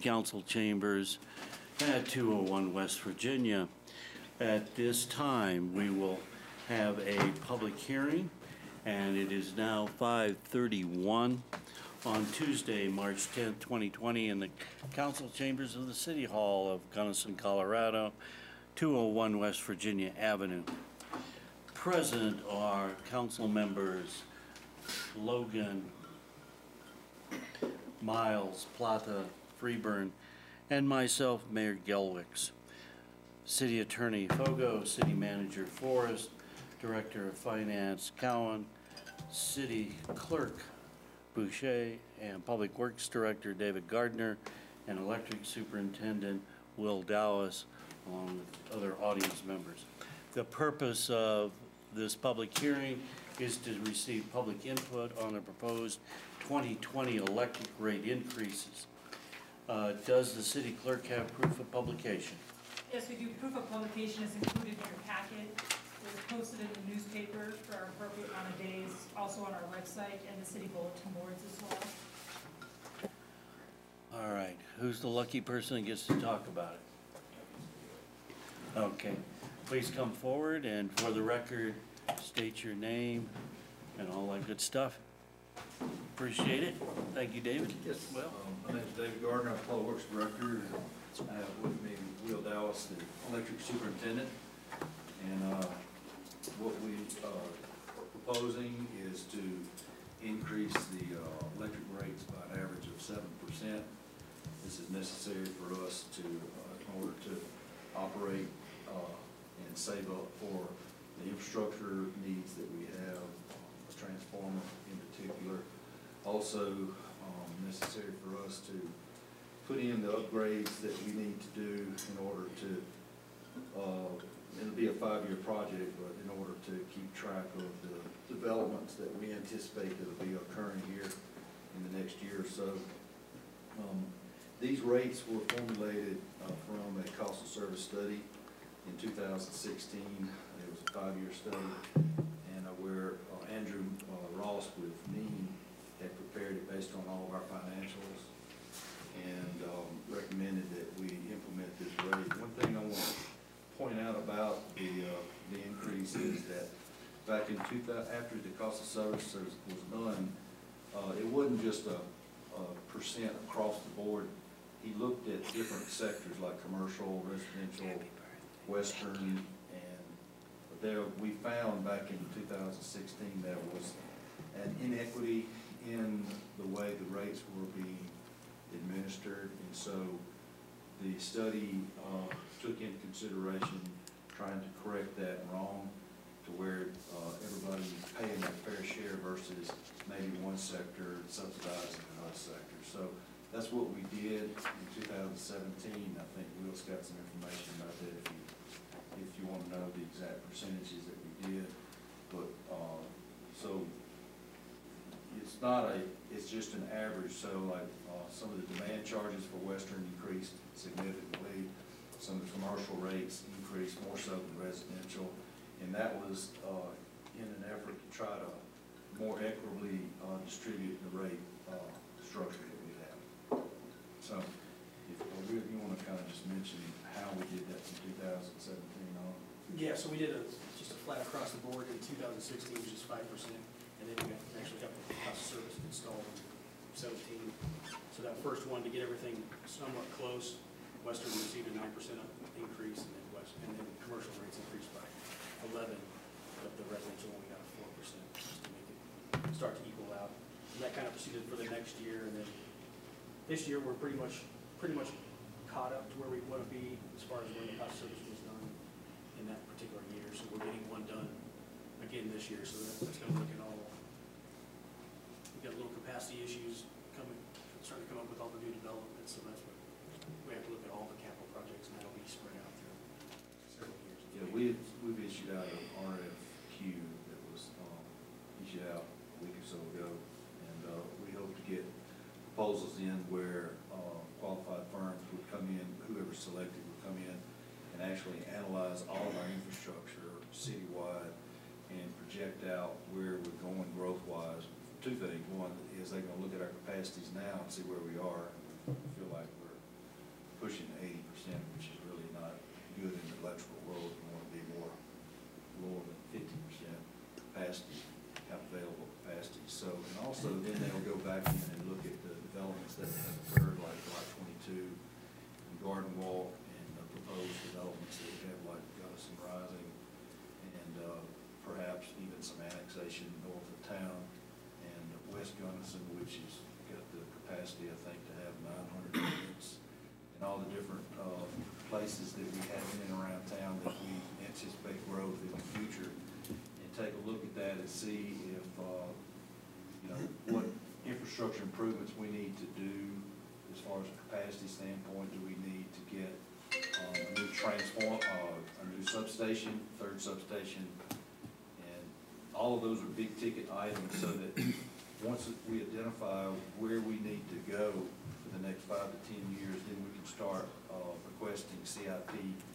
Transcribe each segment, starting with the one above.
Council Chambers at 201 West Virginia. At this time, we will have a public hearing, and it is now 5:31 on Tuesday, March 10th, 2020, in the Council Chambers of the City Hall of Gunnison, Colorado, 201 West Virginia Avenue. Present are council members Logan, Miles, Plata, Freeburn, and myself, Mayor Gelwicks. City Attorney Fogo, City Manager Forrest, Director of Finance Cowan, City Clerk Boucher, and Public Works Director David Gardner, and Electric Superintendent Will Dallas, along with other audience members. The purpose of this public hearing is to receive public input on the proposed 2020 electric rate increases. Does the city clerk have proof of publication? Yes, we do. Proof of publication is included in your packet. It was posted in the newspaper for our appropriate amount of days, also on our website and the city bulletin boards as well. All right, who's the lucky person that gets to talk about it? Okay, please come forward and for the record, state your name and all that good stuff. Appreciate it. Thank you, David. Yes. Well, My name is David Gardner. I'm Public Works Director. I have with me Will Dallas, the Electric Superintendent. And what we are proposing is to increase the electric rates by an average of 7%. This is necessary for us to, in order to operate and save up for the infrastructure needs that we have, a transformer in particular. Also necessary for us to put in the upgrades that we need to do in order to, it'll be a 5-year project, but in order to keep track of the developments that we anticipate that will be occurring here in the next year or so. These rates were formulated from a cost of service study in 2016. It was a 5-year study, and where Andrew Ross with NEEM had prepared it based on all of our financials and recommended that we implement this rate. One thing I want to point out about the increase is that back in 2000, after the cost of service was done, it wasn't just a percent across the board. He looked at different sectors like commercial, residential, western, and there we found back in 2016 there was an inequity in the way the rates were being administered, and so the study took into consideration trying to correct that wrong to where everybody's paying their fair share versus maybe one sector subsidizing another sector. So that's what we did in 2017. I think Will's got some information about that if you want to know the exact percentages that we did. But so it's not it's just an average. So like some of the demand charges for Western increased significantly. Some of the commercial rates increased more so than residential. And that was in an effort to try to more equitably distribute the rate structure that we have. So if you want to kind of just mention how we did that from 2017 on. Yeah, so we did just a flat across the board in 2016, which is 5%, and then we actually got the cost of service installed in 17. So that first one, to get everything somewhat close, Western received a 9% increase, and then commercial rates increased by 11, but the residential only got 4%, just to make it start to equal out. And that kind of proceeded for the next year, and then this year we're pretty much caught up to where we want to be as far as when the cost of service was done in that particular year. So we're getting one done again this year, so that's going to look at all. We've got little capacity issues starting to come up with all the new developments, so that's what we have to look at all the capital projects, and that'll be spread out through several years. Yeah, we've issued out an RFQ that was issued out a week or so ago, and we hope to get proposals in where qualified firms would come in, whoever's selected would come in and actually analyze all of our infrastructure citywide and project out where we're going growth-wise. Two things. One is they're going to look at our capacities now and see where we are. And we feel like we're developments that have occurred, like Lot 22 and Garden Walk, and the proposed developments that we have, like Gunnison Rising, and perhaps even some annexation north of town, and West Gunnison, which has got the capacity, I think, to have 900 units, and all the different places that we have in and around town that we anticipate growth in the future, and take a look at that and see if, you know, what infrastructure improvements we need to do as far as a capacity standpoint. Do we need to get a new a new substation, third substation? And all of those are big ticket items, so that once we identify where we need to go for the next 5 to 10 years, then we can start requesting CIP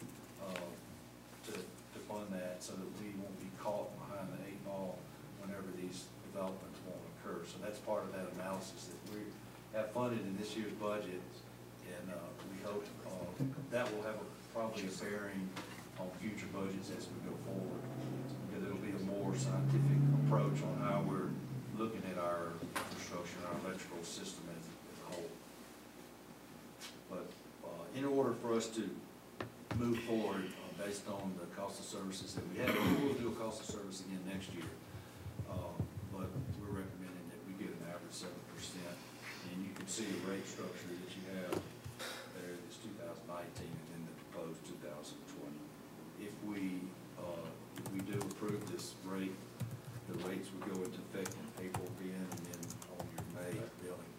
to fund that, so that we won't be caught behind the 8 ball whenever these developments won't occur. So that's part of that analysis that we have funded in this year's budget, and we hope that will have probably a bearing on future budgets as we go forward, because it'll be a more scientific approach on how we're looking at our infrastructure and our electrical system as a whole. But in order for us to move forward based on the cost of services that we have, we'll do a cost of service again next year. But we're recommending that we get an average 7%, and you can see the rate structure that you have there is 2019 and then the proposed 2020. If we do approve this rate, the rates would go into effect in April then, and then on your May billing.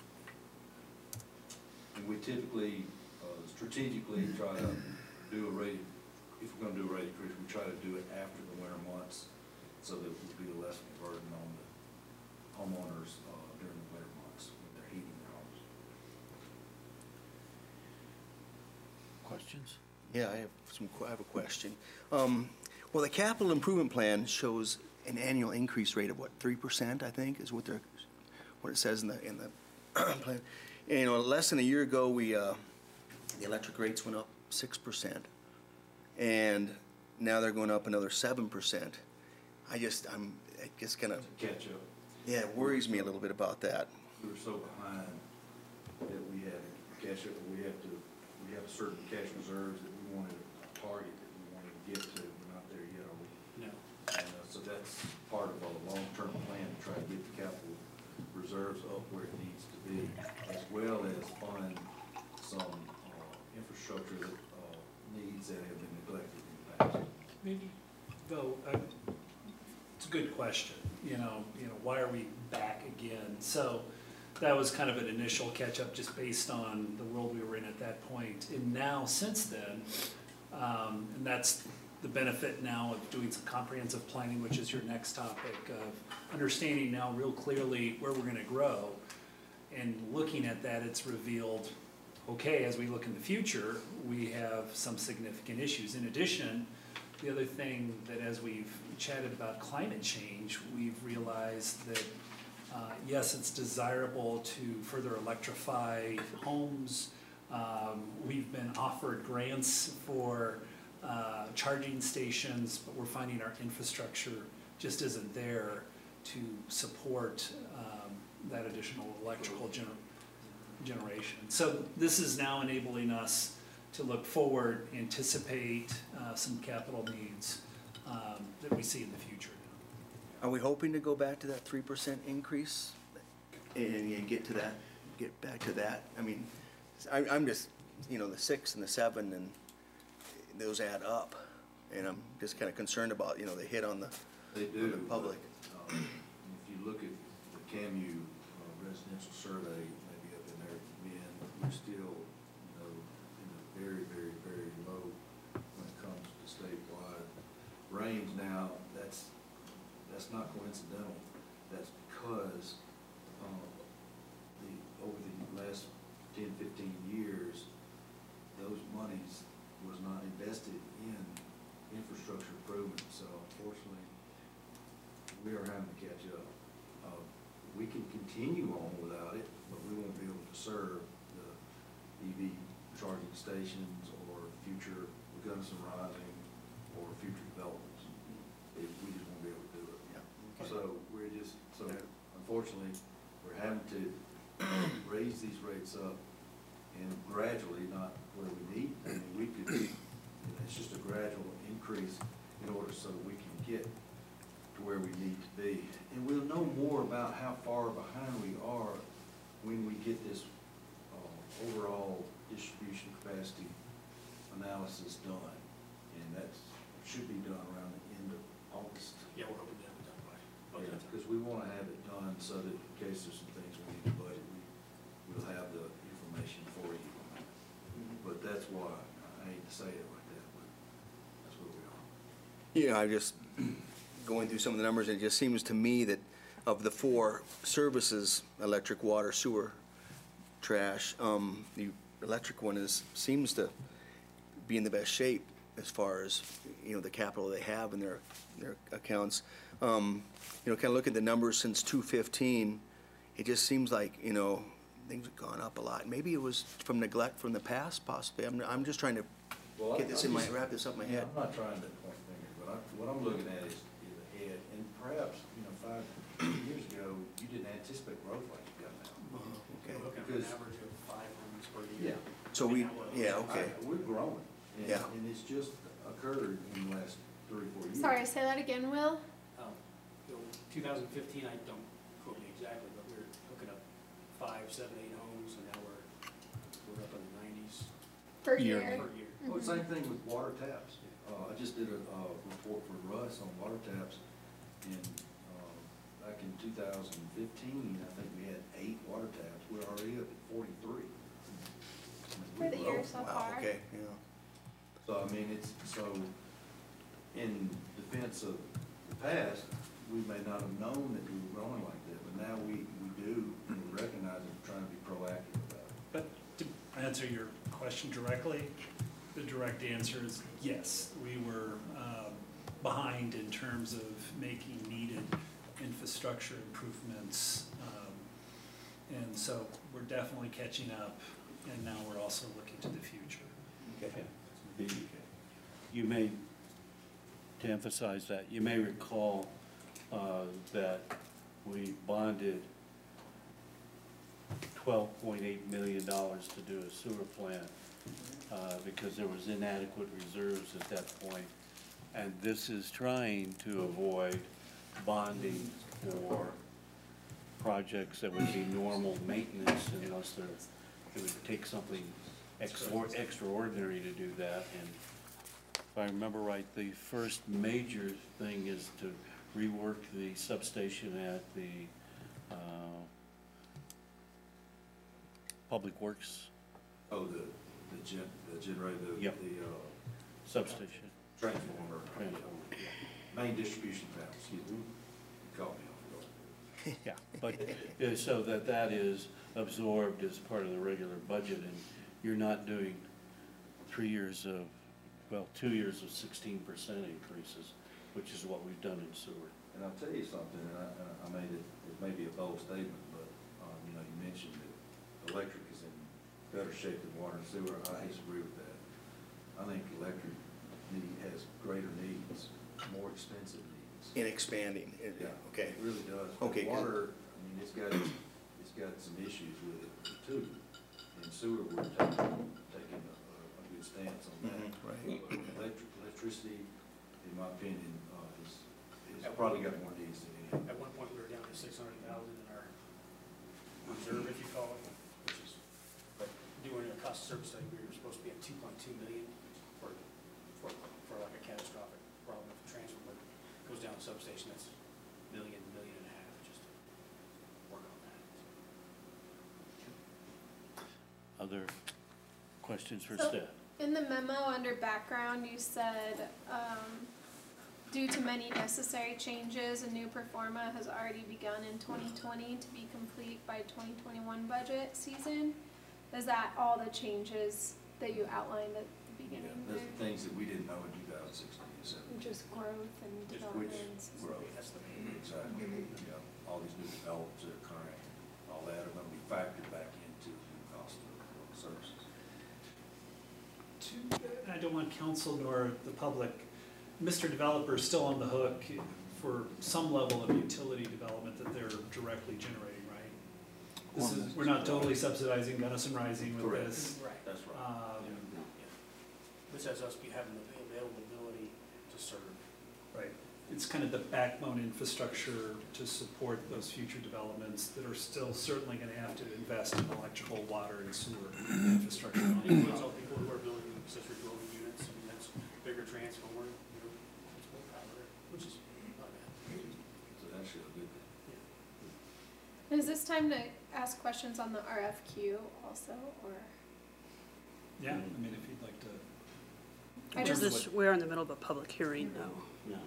And we typically strategically try to do a rate, if we're going to do a rate increase, we try to do it after the winter months, so that it would be less of a burden on the homeowners during the winter months when they're heating their homes. Questions? Yeah, I have a question. Well, the capital improvement plan shows an annual increase rate of what, 3%, I think, is what it says in the plan. And, you know, less than a year ago, the electric rates went up 6%, and now they're going up another 7%. I guess kind of, To catch up. yeah, it worries me a little bit about that. We were so behind that we had to catch up. We have certain cash reserves that we wanted to target, that we wanted to get to. We're not there yet, are we? No. And so that's part of our long-term plan, to try to get the capital reserves up where it needs to be, as well as fund some infrastructure needs that have been neglected in the past. Maybe, though, it's a good question, you know, why are we back again? So that was kind of an initial catch-up just based on the world we were in at that point. And now, since then, and that's the benefit now of doing some comprehensive planning, which is your next topic, of understanding now real clearly where we're gonna grow. And looking at that, it's revealed, okay, as we look in the future, we have some significant issues. In addition, the other thing that as we've chatted about climate change, we've realized that yes, it's desirable to further electrify homes. We've been offered grants for charging stations, but we're finding our infrastructure just isn't there to support that additional electrical generation. So this is now enabling us to look forward, anticipate some capital needs that we see in the future. Are we hoping to go back to that 3% increase and get back to that? I mean, I'm just, you know, the 6 and the 7, and those add up, and I'm just kind of concerned about, you know, the hit on the public. If you look at the CAMU residential survey, maybe up in there, we're still, you know, in the very, very, very low when it comes to statewide range. Now, that's not coincidental. That's because over the last 10, 15 years, those monies was not invested in infrastructure improvement. So unfortunately, we are having to catch up. We can continue on without it, but we won't be able to serve the EV charging stations or future Gunnison Rising or future developments. We just won't be able to do it. Yeah. So unfortunately, we're having to raise these rates up and gradually, not where we need. I mean, we could, it's just a gradual increase in order so that we can get to where we need to be. And we'll know more about how far behind we are when we get this overall distribution capacity analysis done. And that should be done around the end of August. Yeah, we're hoping to have it done by that time. Because we want to have it done so that in case there's some things we need to budget, we'll have the information for you. But that's why, I hate to say it like that, but that's where we are. You know, I just, going through some of the numbers, it just seems to me that of the four services, electric, water, sewer, trash, the electric one seems to be in the best shape as far as, you know, the capital they have in their accounts. You know, kind of look at the numbers since 2015, it just seems like, you know, things have gone up a lot. Maybe it was from neglect from the past, possibly. I'm just trying to Well, get this wrap this up in my head. I'm not trying to point fingers, but what I'm looking at is ahead. And perhaps, 5 years ago, you didn't anticipate growth like you got now. Okay. We're looking at an Because- average of 5 homes per year. So okay. We're growing. And- Yeah. And it's just occurred in the last 3 or 4 years. Sorry, say that again, Will? 2015, I don't quote me exactly, but we were hooking up 5, 7, 8 homes, and now we're up in the 90s Per Year. year? per year. Well, same thing with water taps. I just did a report for Russ on water taps, and back in 2015, I think we had 8 water taps. We're already up at 43. For the year so Wow, far? okay, yeah. So, I mean, in defense of the past, we may not have known that we were growing like that, but now we do, and we recognize it, and trying to be proactive about it. But to answer your question directly, the direct answer is yes. We were behind in terms of making needed infrastructure improvements. And so we're definitely catching up, and now we're also looking to the future. Okay. You may, to emphasize that, you may recall that we bonded $12.8 million to do a sewer plant because there was inadequate reserves at that point. And this is trying to avoid bonding for projects that would be normal maintenance unless it would take something extraordinary to do that. And if I remember right, the first major thing is to rework the substation at the Public Works Oh, the generator, Yep. the substation. transformer. Transformer. Main distribution panel, excuse me. You caught me off guard. Yeah, but, so that is absorbed as part of the regular budget, and you're not doing 2 years of 16% increases, which is what we've done in sewer. And I'll tell you something, and I made it may be a bold statement, but, you mentioned that electric is in better shape than water and sewer. I disagree with that. I think electric has greater needs, more expensive needs. In expanding, Yeah, okay. it really does. Okay, good. Water, it's got some issues with it too. And sewer, we're taking a good stance on that. Right. But electricity, in my opinion, is probably got more needs than anything. At one point, we were down to 600,000 in our reserve, if you call it, which is, but doing a cost of service study, we were supposed to be at 2.2 million for like a catastrophic problem. If the transfer goes down the substation, that's $1.5 million just to work on that. Other questions for So- staff? In the memo under background, you said, due to many necessary changes, a new performa has already begun in 2020 to be complete by 2021 budget season. Is that all the changes that you outlined at the Yeah, beginning? there's things that we didn't know in 2016, so. Just growth and Which developments? growth, That's the main. exactly, all these new developments that are current, all that are gonna be factored back into the cost of services. I don't want council nor the public, Mr. Developer is still on the hook for some level of utility development that they're directly generating, right? This is, we're not totally subsidizing Gunnison Rising with Correct. this. Right. That's right. This has us be having the availability to serve. Right. It's kind of the backbone infrastructure to support those future developments that are still certainly gonna have to invest in electrical, water, and sewer infrastructure. It includes all people who are building accessory dwelling units, I mean, that's bigger transformer, that's more power, which is not bad. So that's actually a good thing. Is this time to ask questions on the RFQ also, or? Yeah, I mean, if you'd like to. I in just- terms of what- We're in the middle of a public hearing though. No.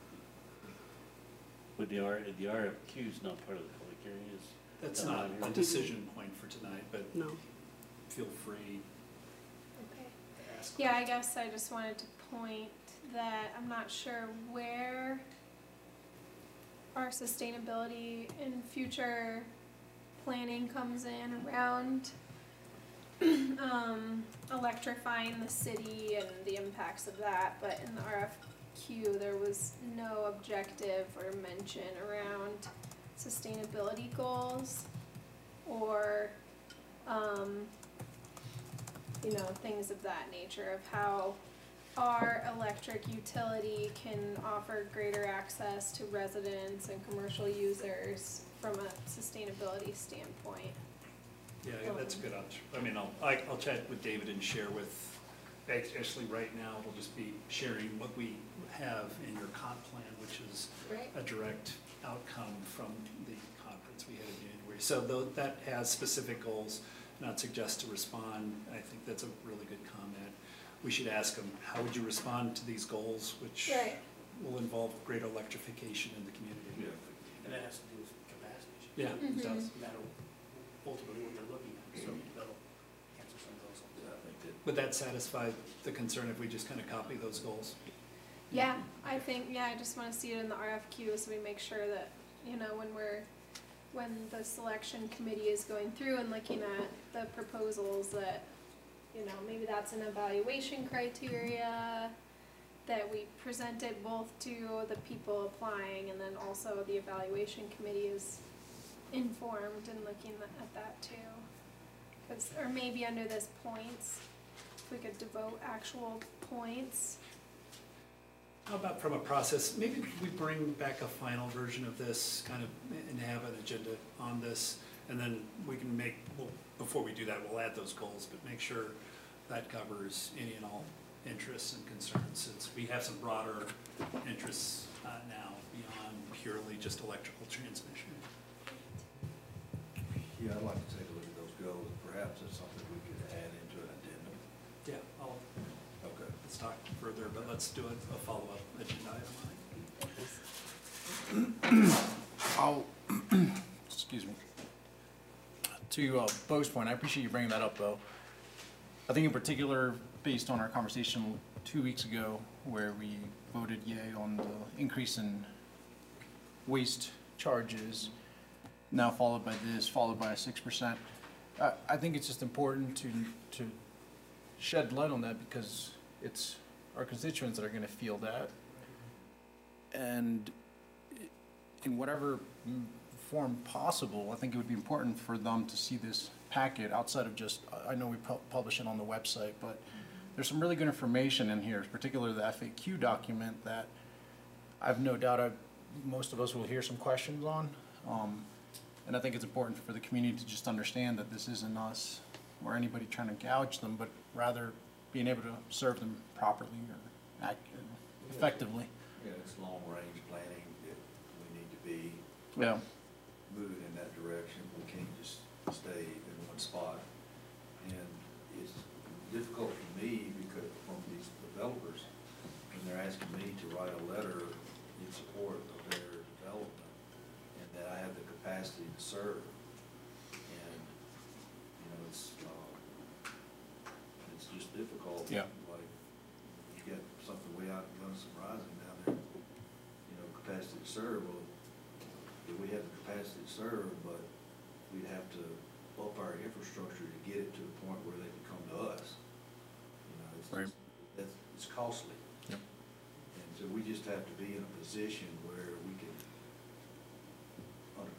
But the RFQ is not part of the public hearing, is? That's No, not I a hear- decision point for tonight, but No. feel free Okay. to ask. Yeah, I guess I just wanted to point that I'm not sure where our sustainability and future planning comes in around electrifying the city and the impacts of that, but in the RFQ, there was no objective or mention around sustainability goals or, things of that nature, of how our electric utility can offer greater access to residents and commercial users from a sustainability standpoint. Yeah, that's a good option. I mean, I'll chat with David and share with, actually, right now, it'll just be sharing what we have in your comp plan, which is Right. a direct outcome from the conference we had in January. So though that has specific goals, not suggest to respond, I think that's a really good comment. We should ask them, how would you respond to these goals, which Right. will involve greater electrification in the community? Yeah. And that has to do with capacity. Yeah, it Mhm. does. And that'll ultimately what they're looking at, so that'll answer some of those. Yeah, I think that. Would that satisfy the concern if we just kind of copy those goals? Yeah, I think, I just wanna see it in the RFQ so we make sure that, when the selection committee is going through and looking at the proposals that, maybe that's an evaluation criteria, that we present it both to the people applying and then also the evaluation committee is informed in looking at that too. Or maybe under this points, if we could devote actual points. How about from a process, maybe we bring back a final version of this, kind of, and have an agenda on this, and then we can before we do that, we'll add those goals, but make sure that covers any and all interests and concerns, since we have some broader interests now beyond purely just electrical transmission. Yeah, I'd like to take a look at those goals, perhaps that's something we could add into an addendum. Yeah, Okay. let's talk further, but let's do a follow-up agenda item on it. I'll, excuse me. To Bo's point, I appreciate you bringing that up, Bo. I think in particular, based on our conversation 2 weeks ago, where we voted yay on the increase in waste charges, now followed by this, followed by a 6%. I think it's just important to shed light on that because it's our constituents that are gonna feel that. And in whatever form possible, I think it would be important for them to see this packet outside of just, I know we publish it on the website, but there's some really good information in here, particularly the FAQ document that I've no doubt most of us will hear some questions on. And I think it's important for the community to just understand that this isn't us or anybody trying to gouge them, but rather being able to serve them properly or effectively. Yeah, it's long-range planning that we need to be Yeah. moving in that direction. We can't just stay in one spot. And it's difficult for me because from these developers, when they're asking me to write a letter in support of their development and that I have the capacity to serve. And, it's just difficult. Yeah. Like, you got something way out in Gunnison Rising down there, capacity to serve. Well, if we have the capacity to serve, but we'd have to up our infrastructure to get it to the point where they can come to us. It's Right. it's costly. Yep. And so we just have to be in a position where we can,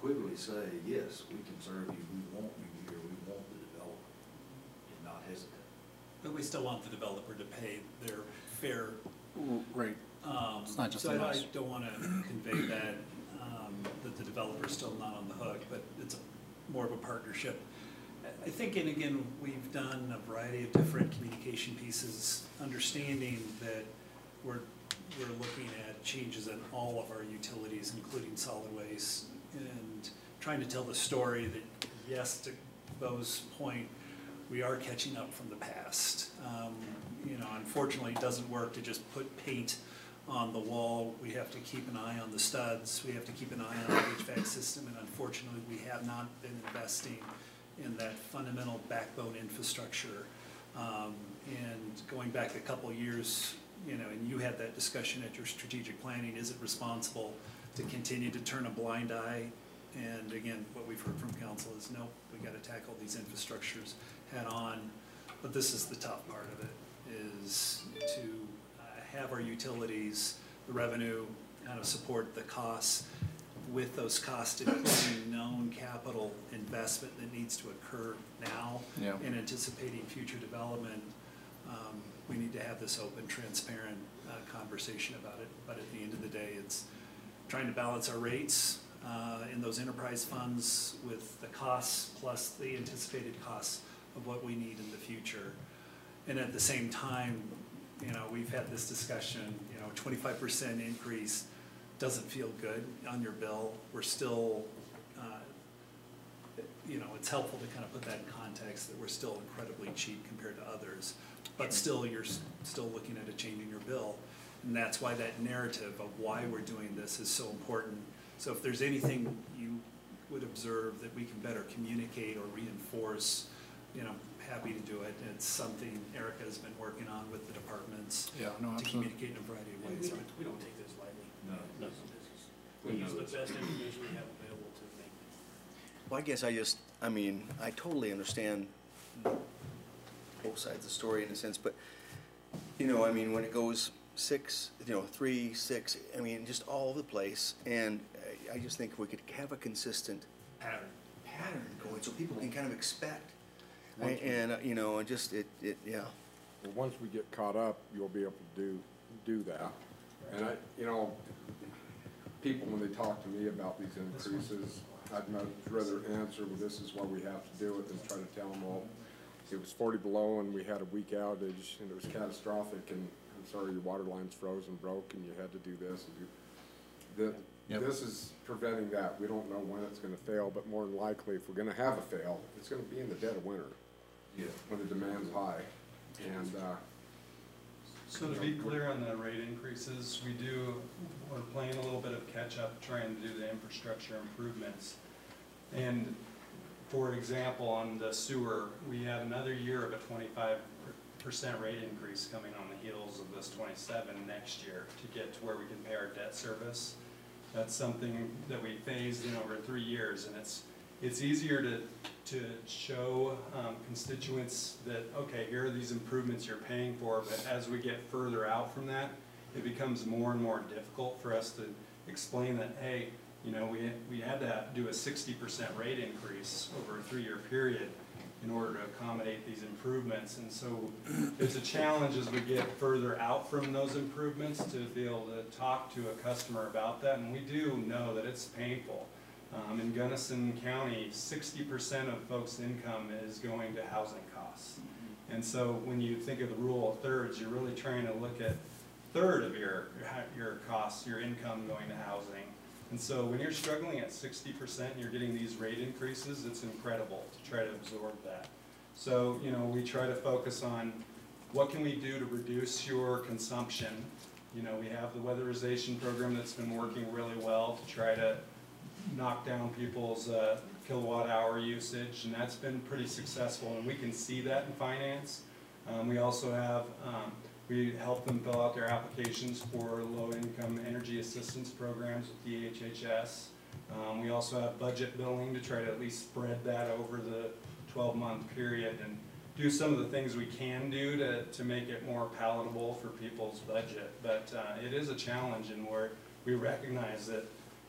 unequivocally say, yes, we can serve you, we want you here, we want the development, and not hesitate. But we still want the developer to pay their fair. Right. It's not just So on I us. don't want to convey that, that the developer's still not on the hook, but it's more of a partnership. I think, and again, we've done a variety of different communication pieces, understanding that we're looking at changes in all of our utilities, including solid waste, and trying to tell the story that, yes, to Bo's point, we are catching up from the past. You know, unfortunately, it doesn't work to just put paint on the wall. We have to keep an eye on the studs. We have to keep an eye on the HVAC system, and unfortunately, we have not been investing in that fundamental backbone infrastructure. And going back a couple of years, you know, and you had that discussion at your strategic planning, is it responsible to continue to turn a blind eye? And again, what we've heard from council is, no, we gotta tackle these infrastructures head on. But this is the tough part of it, is to have our utilities, the revenue, kind of support the costs, with those costs including known capital investment that needs to occur now Yeah. in anticipating future development. We need to have this open, transparent conversation about it. But at the end of the day, it's trying to balance our rates in those enterprise funds with the costs plus the anticipated costs of what we need in the future. And at the same time, you know, we've had this discussion, you know, 25% increase doesn't feel good on your bill. We're still, you know, it's helpful to kind of put that in context that we're still incredibly cheap compared to others. But still, you're still looking at a change in your bill. And that's why that narrative of why we're doing this is so important. So if there's anything you would observe that we can better communicate or reinforce, you know, happy to do it. It's something Erica has been working on with the departments Yeah, no, to absolutely. communicate in a variety of And ways. we don't take this lightly. No. No. We use the best information we have available to make. Well, I guess I mean, I totally understand both sides of the story in a sense, but, you know, I mean, when it goes 6, you know, 3, 6, I mean, just all over the place, and I just think we could have a consistent pattern going, so people can kind of expect. And, you know, and just, yeah. Well, once we get caught up, you'll be able to do that. And you know, people, when they talk to me about these increases, I'd much rather answer, well, this is why we have to do it, than try to tell them, well, it was 40 below and we had a week outage and it was catastrophic, and I'm sorry, your water line's froze and broke and you had to do this and do. This is preventing that. We don't know when it's gonna fail, but more than likely, if we're gonna have a fail, it's gonna be in the dead of winter. Yeah. When the demand's high. And, So to be clear on the rate increases, we're playing a little bit of catch-up, trying to do the infrastructure improvements. And for example, on the sewer, we have another year of a 25% rate increase coming on the heels of this 27 next year to get to where we can pay our debt service. That's something that we phased in over 3 years, and it's easier to show constituents that, okay, here are these improvements you're paying for, but as we get further out from that, it becomes more and more difficult for us to explain that, hey, you know, we had to do a 60% rate increase over a 3-year period in order to accommodate these improvements. And so it's a challenge as we get further out from those improvements to be able to talk to a customer about that. And we do know that it's painful. In Gunnison County, 60% of folks' income is going to housing costs. And so when you think of the rule of thirds, you're really trying to look at a third of your costs, your income going to housing. And so when you're struggling at 60% and you're getting these rate increases, it's incredible to try to absorb that. So, you know, we try to focus on what can we do to reduce your consumption. You know, we have the weatherization program that's been working really well to try to knock down people's kilowatt hour usage, and that's been pretty successful, and we can see that in finance. We also have, we help them fill out their applications for low-income energy assistance programs with DHHS. We also have budget billing to try to at least spread that over the 12-month period and do some of the things we can do to make it more palatable for people's budget. But it is a challenge, and we recognize that,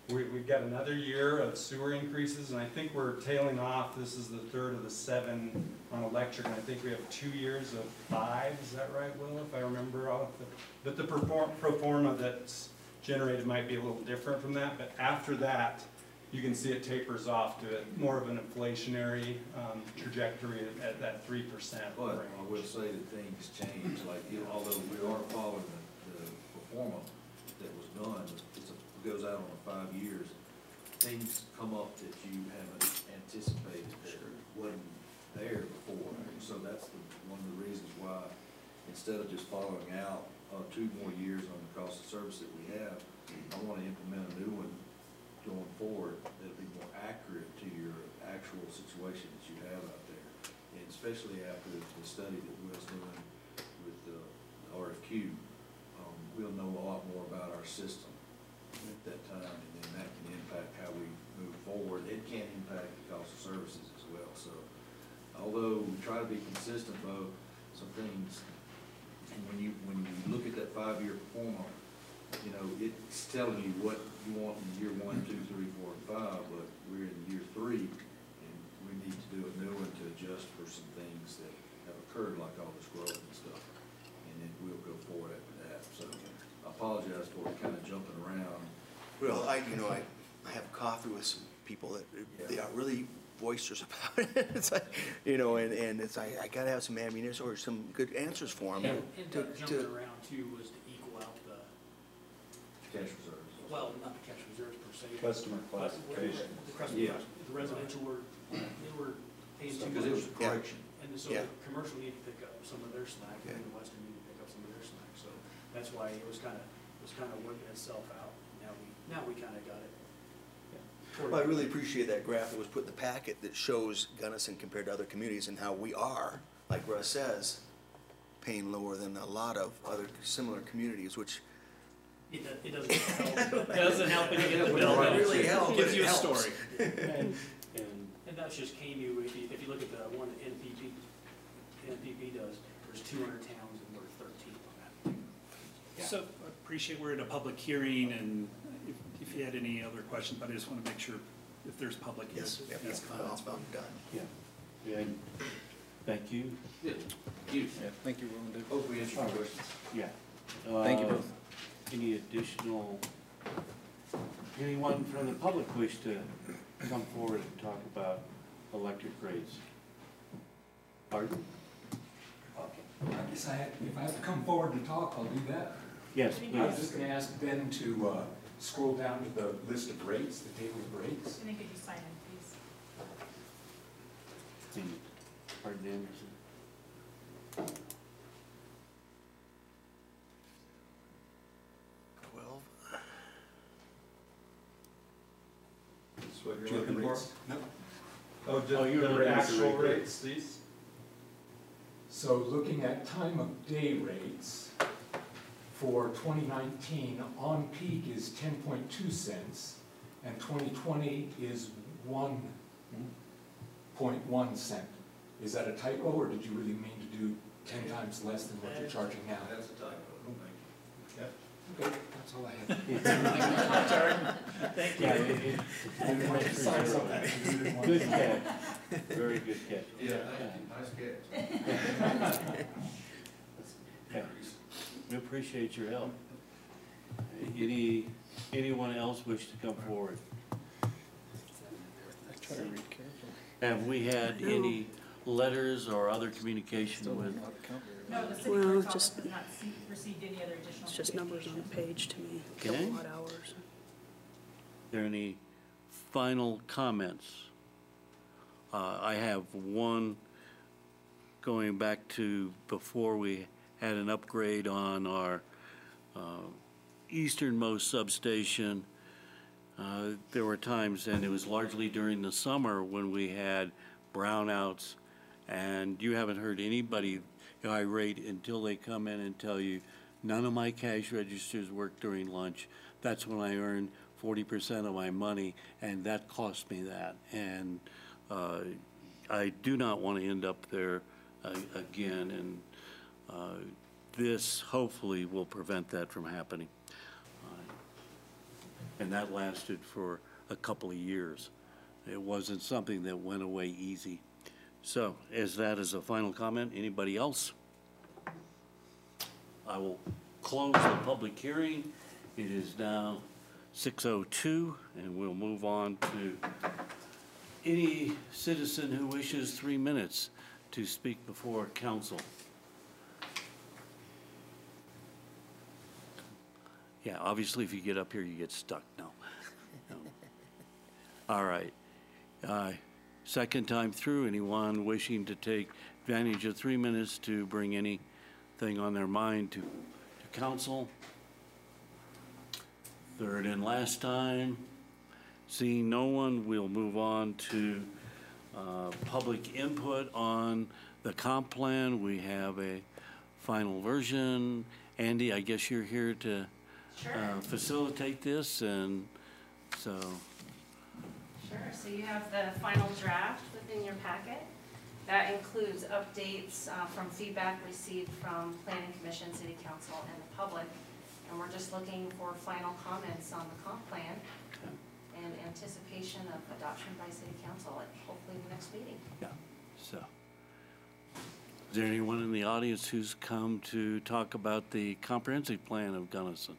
We've got another year of sewer increases, and I think we're tailing off. This is the third of the 7 on electric, and I think we have 2 years of 5. Is that right, Will, if I remember off the, but the pro forma that's generated might be a little different from that, but after that, you can see it tapers off to more of an inflationary trajectory at that 3% But range. I will say that things change, like, although we are following the performa that was done, it goes out on 5 years, things come up that you haven't anticipated that wasn't there before. So that's one of the reasons why, instead of just following out 2 more years on the cost of service that we have, I want to implement a new one going forward that'll be more accurate to your actual situation that you have out there. And especially after the study that Will's doing with the RFQ, we'll know a lot more about our system at that time, and then that can impact how we move forward. It can impact the cost of services as well. So although we try to be consistent, Bo, some things, and when you look at that 5-year performance, you know, it's telling you what you want in year 1, 2, 3, 4, and 5, but we're in year 3, and we need to do a new one to adjust for some things that have occurred, like all this growth and stuff, and then we'll go forward after that. So I apologize for kind of jumping around. Well, I have coffee with some people that, they are really boisterous about it. It's like, and it's like, I gotta have some ammunition or some good answers for them. And jumping around too was to equal out the, Cash reserves. well, not the cash reserves per se. Customer but classification. The customer, Yeah. the residential they were paying too Because it was a much. correction. And so Yeah. the commercial needed to pick up some of their slack, Yeah. and the Western needed to pick up some of their slack. So that's why it was kind of working itself out. Now we kind of got it. Well, I really appreciate that graph that was put in the packet that shows Gunnison compared to other communities and how we are, like Russ says, paying lower than a lot of other similar communities, which It doesn't help. It doesn't help when you get the bill. It really helps, but Gives it you a helps. story. And that's just KMU, if you look at the one that NPP does, there's 200 towns and we're 13 on that. So I appreciate we're in a public hearing, and if you had any other questions, but I just want to make sure if there's public. yes, yes, comments. I'm done. Yeah, thank you. Yeah. You. Thank you, Will and Dave. Hope we answered your questions. Yeah. Thank you both. Any additional, anyone from the public wish to come forward and talk about electric rates? Pardon? Okay. I guess if I have to come forward and talk, I'll do that. Yes, I was please. just gonna ask Ben to scroll down to the list of rates, the table of rates. And then could you sign in, please? Pardon, Anderson? 12. That's what Do you're you have the looking for? rates? No. Oh, just Oh, you're looking the at the actual rate. rates, these? So looking at time of day rates for 2019, on peak is 10.2 cents, and 2020 is 1.1 cent. Is that a typo, or did you really mean to do 10 times less than what you're charging now? That's a typo, thank you. Okay, that's all I had. Thank Yeah, you. I didn't want to sign something. Good catch. Very good catch. Yeah, thank you, nice catch. Yeah. We appreciate your help. Anyone else wish to come forward? I try to read carefully. Have we had any letters or other communication with? No, the city Well, clerk's office just- has not received any other additional. It's just numbers on the page to me, Okay. kilowatt hours. There any final comments? I have one going back to before we had an upgrade on our easternmost substation. There were times, and it was largely during the summer, when we had brownouts, and you haven't heard anybody irate until they come in and tell you, none of my cash registers work during lunch. That's when I earn 40% of my money, and that cost me that. And I do not want to end up there again, and this hopefully will prevent that from happening. and that lasted for a couple of years. It wasn't something that went away easy. So, as that is a final comment, anybody else? I will close the public hearing. It is now 6:02, and we'll move on to any citizen who wishes 3 minutes to speak before council. Yeah, obviously, if you get up here, you get stuck. No. All right. Second time through, anyone wishing to take advantage of 3 minutes to bring anything on their mind to council? Third and last time. Seeing no one, we'll move on to public input on the comp plan. We have a final version. Andy, I guess you're here to facilitate this, and so. Sure, so you have the final draft within your packet. That includes updates from feedback received from Planning Commission, City Council, and the public. And we're just looking for final comments on the comp plan in anticipation of adoption by City Council at hopefully the next meeting. Yeah, so. Is there anyone in the audience who's come to talk about the comprehensive plan of Gunnison?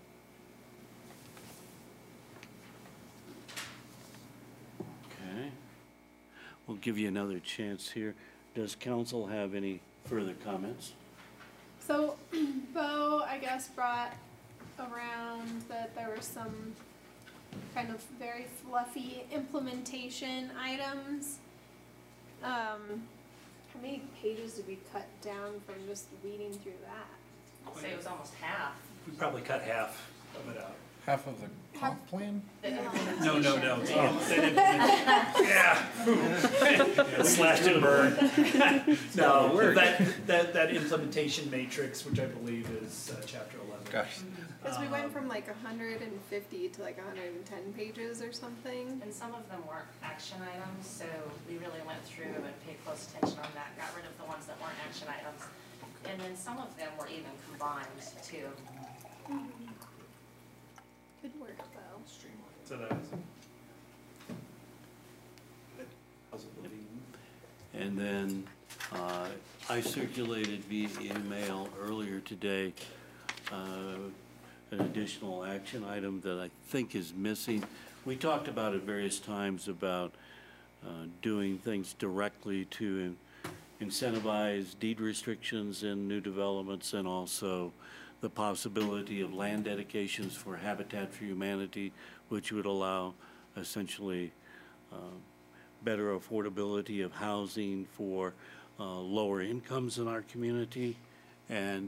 Okay. We'll give you another chance here. Does council have any further comments? So, Bo, I guess, brought around that there were some kind of very fluffy implementation items. How many pages did we cut down from just reading through that? I'd say it was almost half. We probably cut half of it out. Half of the comp plan? No. Yeah. Slashed and burned. No, that implementation matrix, which I believe is chapter 11. Gosh. Because we went from like 150 to like 110 pages or something. And some of them weren't action items, so we really went through and paid close attention on that, got rid of the ones that weren't action items. And then some of them were even combined too. Good work, Bo. So that was how's it looking? And then I circulated via email earlier today an additional action item that I think is missing. We talked about it various times about doing things directly to incentivize deed restrictions in new developments, and also the possibility of land dedications for Habitat for Humanity, which would allow essentially better affordability of housing for lower incomes in our community. And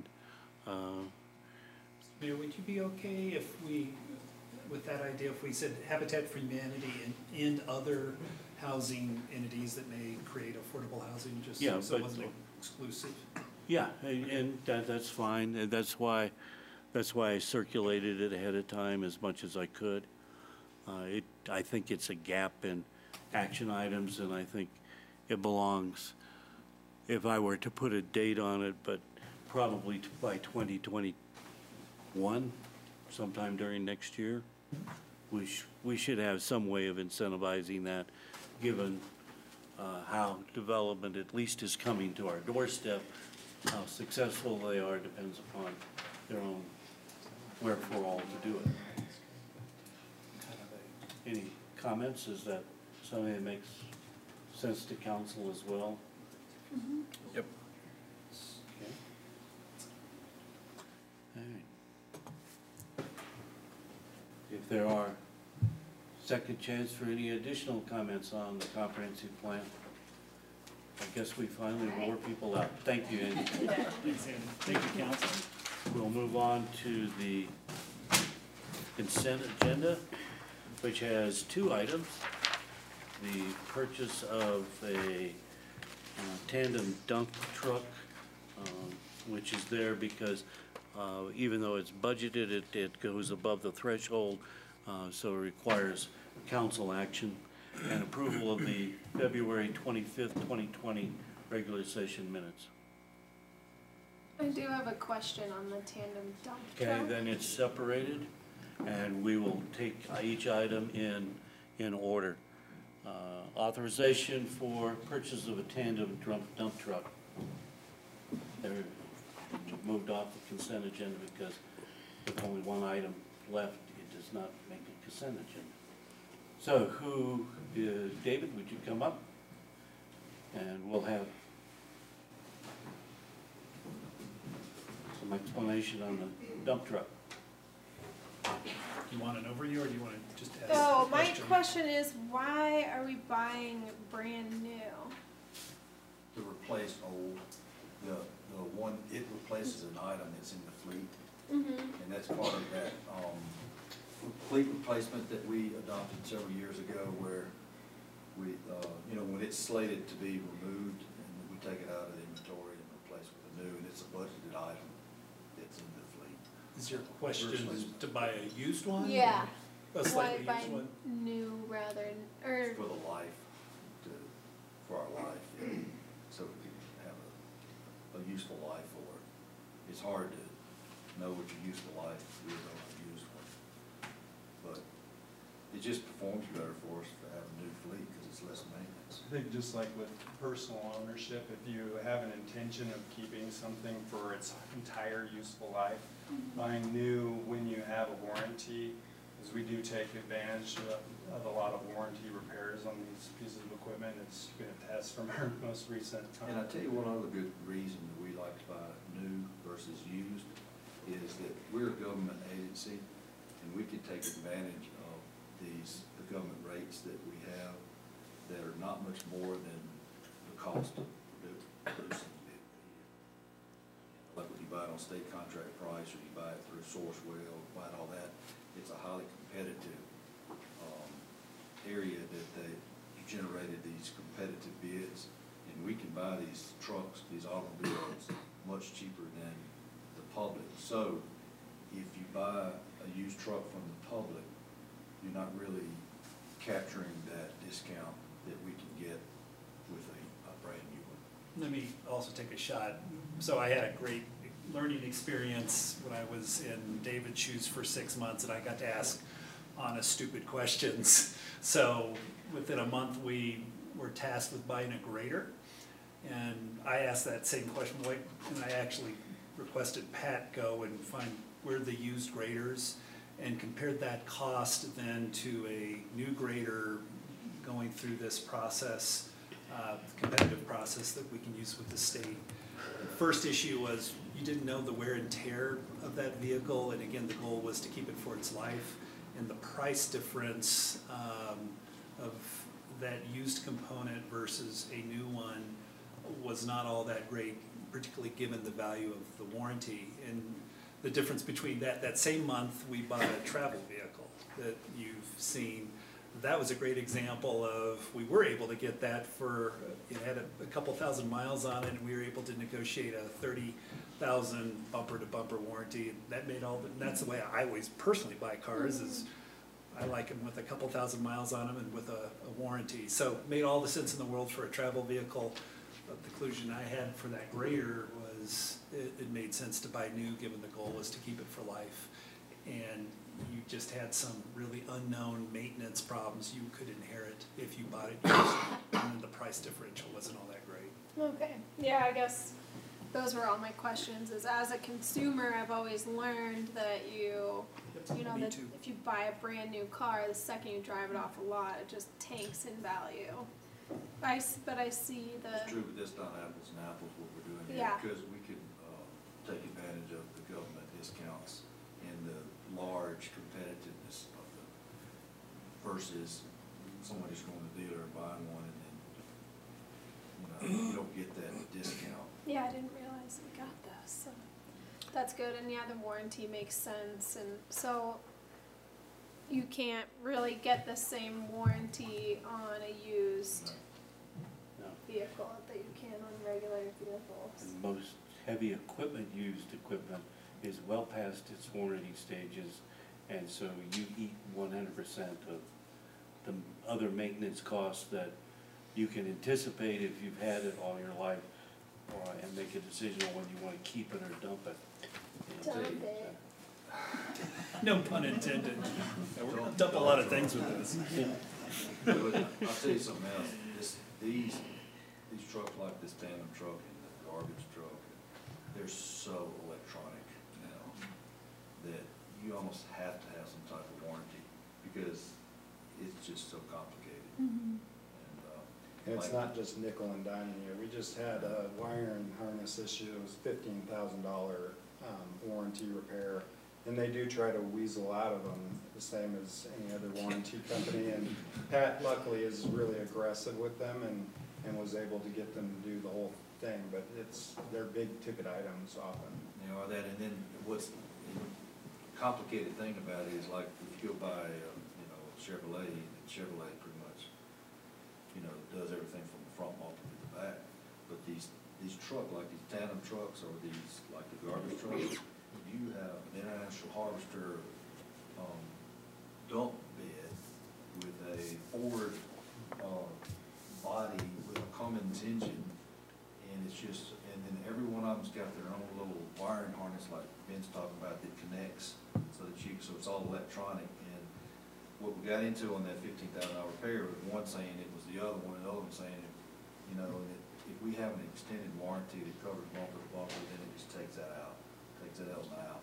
Mayor, would you be okay if we, with that idea, if we said Habitat for Humanity and other housing entities that may create affordable housing, just Yeah, so it but- wasn't exclusive? yeah, and that's fine, and that's why I circulated it ahead of time as much as I could. I think it's a gap in action items, and I think it belongs, if I were to put a date on it, but probably by 2021, sometime during next year, we should have some way of incentivizing that, given how development at least is coming to our doorstep. How successful they are depends upon their own wherefore to do it. Any comments? Is that something that makes sense to council as well? Mm-hmm. Yep. Okay. All right. If there are second chance for any additional comments on the comprehensive plan, I guess we finally wore people out. Thank you, Andy. Thanks, Andy. Thank you, council. We'll move on to the consent agenda, which has two items. The purchase of a tandem dump truck, which is there because even though it's budgeted, it goes above the threshold, so it requires council action and approval of the February 25th, 2020 regular session minutes. I do have a question on the tandem dump truck. Okay, then it's separated. and we will take each item in order. Authorization for purchase of a tandem dump truck. They're moved off the consent agenda because with only one item left, it does not make a consent agenda. So David, would you come up? And we'll have some explanation on the dump truck. Do you want an overview, or do you want to just ask So a my question? question is, why are we buying brand new? To replace old, the one, it replaces an item that's in the fleet, Mm-hmm. and that's part of that, fleet replacement that we adopted several years ago where we, when it's slated to be removed, and we take it out of the inventory and replace with a new, and it's a budgeted item that's in the fleet. Is your question to buy a used one? Yeah. A Why slightly buy used one? new rather, or, For the life, for our life, yeah, so we can have a useful life for it. It's hard to know what your useful life is on a used one. But it just performs better for us to have a new fleet because it's less maintenance. I think just like with personal ownership, if you have an intention of keeping something for its entire useful life, buying new when you have a warranty, because we do take advantage of a lot of warranty repairs on these pieces of equipment. It's been a test from our most recent time. And I tell you one other good reason that we like to buy new versus used is that we're a government agency and we can take advantage of the government rates that we have that are not much more than the cost of producing it. Like when you buy it on state contract price or you buy it through Sourcewell, buy it all that, it's a highly competitive area that they generated these competitive bids, and we can buy these trucks, these automobiles, much cheaper than the public. So if you buy a used truck from the public, you're not really capturing that discount that we can get with a brand new one. Let me also take a shot. So I had a great learning experience when I was in David's shoes for 6 months, and I got to ask honest, stupid questions. So within a month, we were tasked with buying a grader, and I asked that same question, and I actually requested Pat go and find where the used graders, and compared that cost then to a new grader going through this process, competitive process that we can use with the state. The first issue was you didn't know the wear and tear of that vehicle, and again, the goal was to keep it for its life. And the price difference of that used component versus a new one was not all that great, particularly given the value of the warranty. And the difference between that same month, we bought a travel vehicle that you've seen. That was a great example of, we were able to get that for, it had a couple thousand miles on it, and we were able to negotiate a 30,000 bumper-to-bumper warranty. That made that's the way I always personally buy cars, is I like them with a couple thousand miles on them and with a warranty. So it made all the sense in the world for a travel vehicle. But the conclusion I had for that grader was it made sense to buy new, given the goal was to keep it for life. And you just had some really unknown maintenance problems you could inherit if you bought it used, and then the price differential wasn't all that great. okay, yeah, I guess those were all my questions, is as a consumer, I've always learned that you know, Me that too. if you buy a brand new car, the second you drive it off a lot, it just tanks in value. But I see It's true, but that's not apples and apples what we're doing here. Yeah. Because we can take advantage of the government discounts and the large competitiveness of the, versus someone just going to the dealer and buying one and then, you don't get that discount. Yeah, I didn't realize we got those, so that's good, and yeah, the warranty makes sense, and so you can't really get the same warranty on a used No. vehicle that you can on regular vehicles. And most heavy equipment, used equipment, is well past its warranty stages, and so you eat 100% of the other maintenance costs that you can anticipate if you've had it all your life, and make a decision on whether you want to keep it or dump it. Dump So, it. No pun intended. We're gonna dump a lot of things with this. But I'll tell you something else, these trucks like this tandem truck and the garbage truck, they're so electronic now that you almost have to have some type of warranty because it's just so complicated. And, And it's like- not just nickel and diming you. We just had a wiring harness issue. It was $15,000 warranty repair. And they do try to weasel out of them, the same as any other warranty company. And Pat luckily is really aggressive with them and was able to get them to do the whole thing. But they're big ticket items often. You know, that, and then what's the complicated thing about it is like, if you go buy, Chevrolet, and Chevrolet pretty much, does everything from the front all the way to the back. But these trucks, like these tandem trucks or these, like the garbage trucks, you have an International Harvester, dump bed with a Ford, body with a Cummins engine. And it's just, and then every one of them's got their own little wiring harness like Ben's talking about that connects so it's all electronic. And what we got into on that $15,000 repair was one saying it was the other one, and the other one saying, and if we have an extended warranty that covers bumper to bumper, then it just takes that out, takes that element out.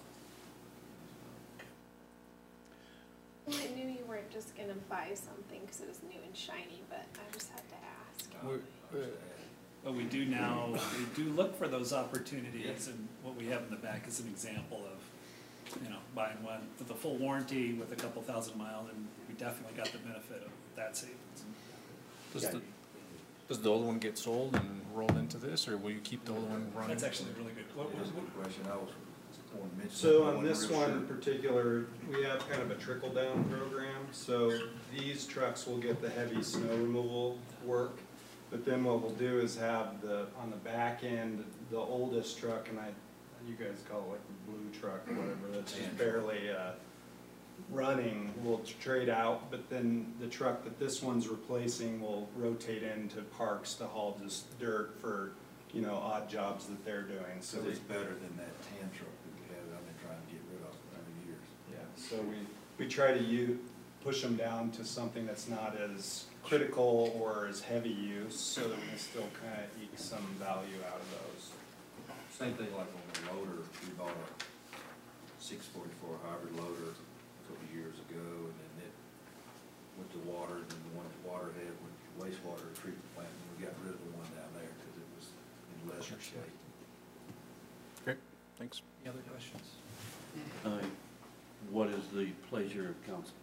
Well, I knew you weren't just gonna buy something because it was new and shiny, but I just had to ask. But we do now, we do look for those opportunities, and what we have in the back is an example of, buying one with a full warranty with a couple thousand miles, and we definitely got the benefit of that savings. Does the old one get sold and rolled into this, or will you keep the old one running? That's actually a really good That's a good question. I was wanting to mention. So that, on but I this wasn't one real in particular, we have kind of a trickle-down program. So these trucks will get the heavy snow removal work, but then what we'll do is have on the back end, the oldest truck, and you guys call it like the blue truck or whatever, that's just barely running, we'll trade out, but then the truck that this one's replacing will rotate into parks to haul just dirt for, odd jobs that they're doing. So it's better than that tan truck that we have, I've been trying to get rid of for years. Yeah, so we try to push them down to something that's not as critical or as heavy use, so that we can still kind of eke some value out of those. Same thing like on the loader, we bought a 644 hybrid loader a couple of years ago, and then it went to water, and then the one that water had went to wastewater treatment plant, and we got rid of the one down there because it was in lesser shape. Great, thanks. Any other questions? What is the pleasure of council?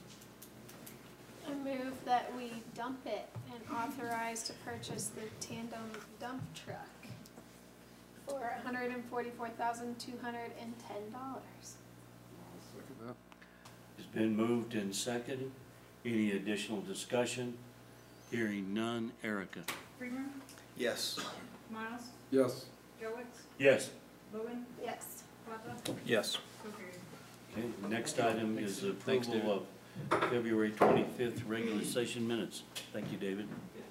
I move that we dump it and authorize to purchase the tandem dump truck for $144,210. It's been moved and seconded. Any additional discussion? Hearing none. Erica? Freeman. Yes. Miles. Yes. Gelwitz. Yes. Lewin. Yes. Plata. Yes. So carried. Okay, next item is approval of February 25th regular session minutes. Thank you, David.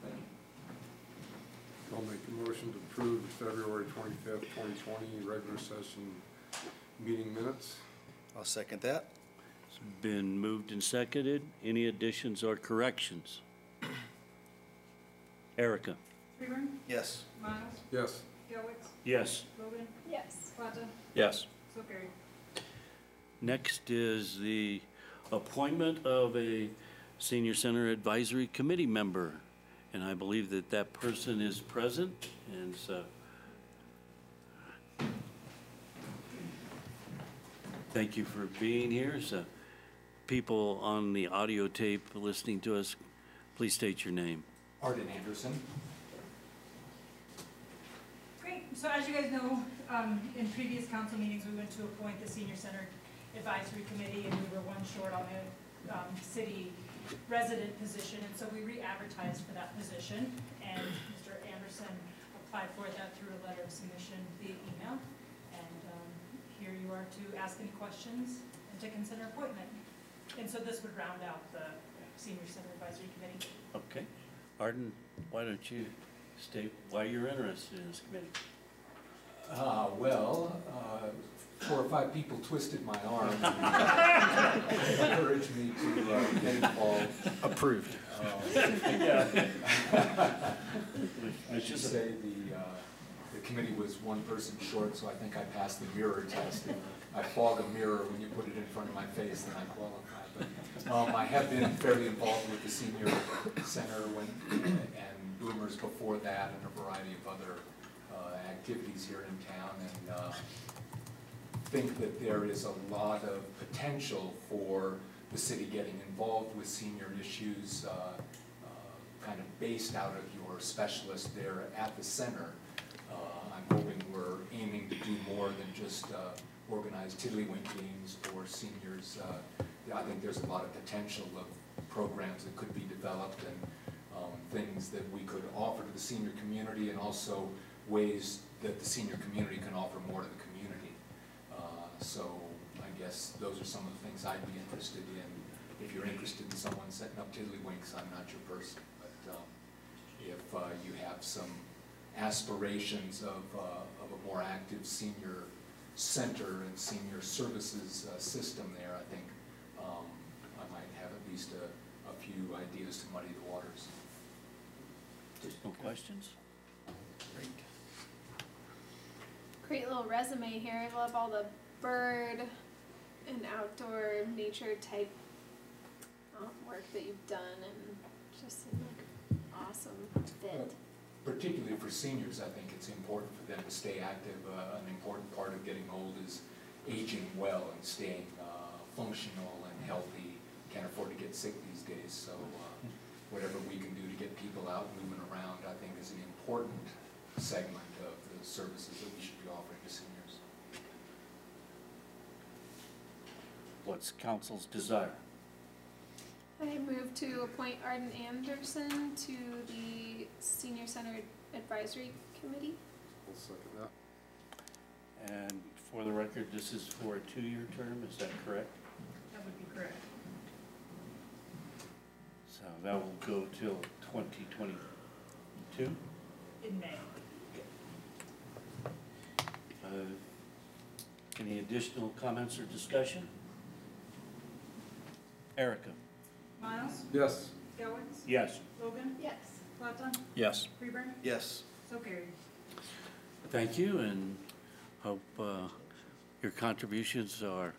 I'll make a motion to approve the February 25th, 2020 regular session meeting minutes. I'll second that. It's been moved and seconded. Any additions or corrections? Erica? Freeman. Yes. Miles. Yes. Gelwitz. Yes. Lewin. Yes. Plata. Yes. So carried. Next is the appointment of a Senior Center Advisory Committee member. And I believe that that person is present, and so thank you for being here. So people on the audio tape listening to us, please state your name. Arden Anderson. Great, so as you guys know, in previous council meetings, we went to appoint the Senior Center Advisory Committee, and we were one short on the city resident position, and so we re-advertised for that position, and Mr. Anderson applied for that through a letter of submission via email, and here you are to ask any questions and to consider appointment. And so this would round out the Senior Center Advisory Committee. Okay. Arden, why don't you state why you're interested in this committee? 4 or 5 people twisted my arm and encouraged me to get involved. Approved. I should say the committee was one person short, so I think I passed the mirror test. I fog a mirror when you put it in front of my face, then I qualify. But I have been fairly involved with the senior center and Boomers before that, and a variety of other activities here in town, and think that there is a lot of potential for the city getting involved with senior issues, kind of based out of your specialist there at the center. I'm hoping we're aiming to do more than just organize tiddlywink games for seniors. I think there's a lot of potential of programs that could be developed and things that we could offer to the senior community, and also ways that the senior community can offer more to the community. So I guess those are some of the things I'd be interested in. If you're interested in someone setting up tiddlywinks, I'm not your person. But if you have some aspirations of a more active senior center and senior services system there, I think I might have at least a few ideas to muddy the waters. No questions? Great. Great little resume here. I love all the bird and outdoor nature type work that you've done, and just seemed like an awesome fit. Particularly for seniors, I think it's important for them to stay active. An important part of getting old is aging well and staying functional and healthy. Can't afford to get sick these days, so whatever we can do to get people out moving around, I think is an important segment of the services that we should be offering to seniors. What's council's desire? I move to appoint Arden Anderson to the Senior Center Advisory Committee. I'll second that. And for the record, this is for a 2-year term, is that correct? That would be correct. So that will go till 2022? In May. Any additional comments or discussion? Erica? Miles? Yes. Gelwitz? Yes. Logan? Yes. Plata? Yes. Freeburg? Yes. So carried. Thank you, and hope your contributions are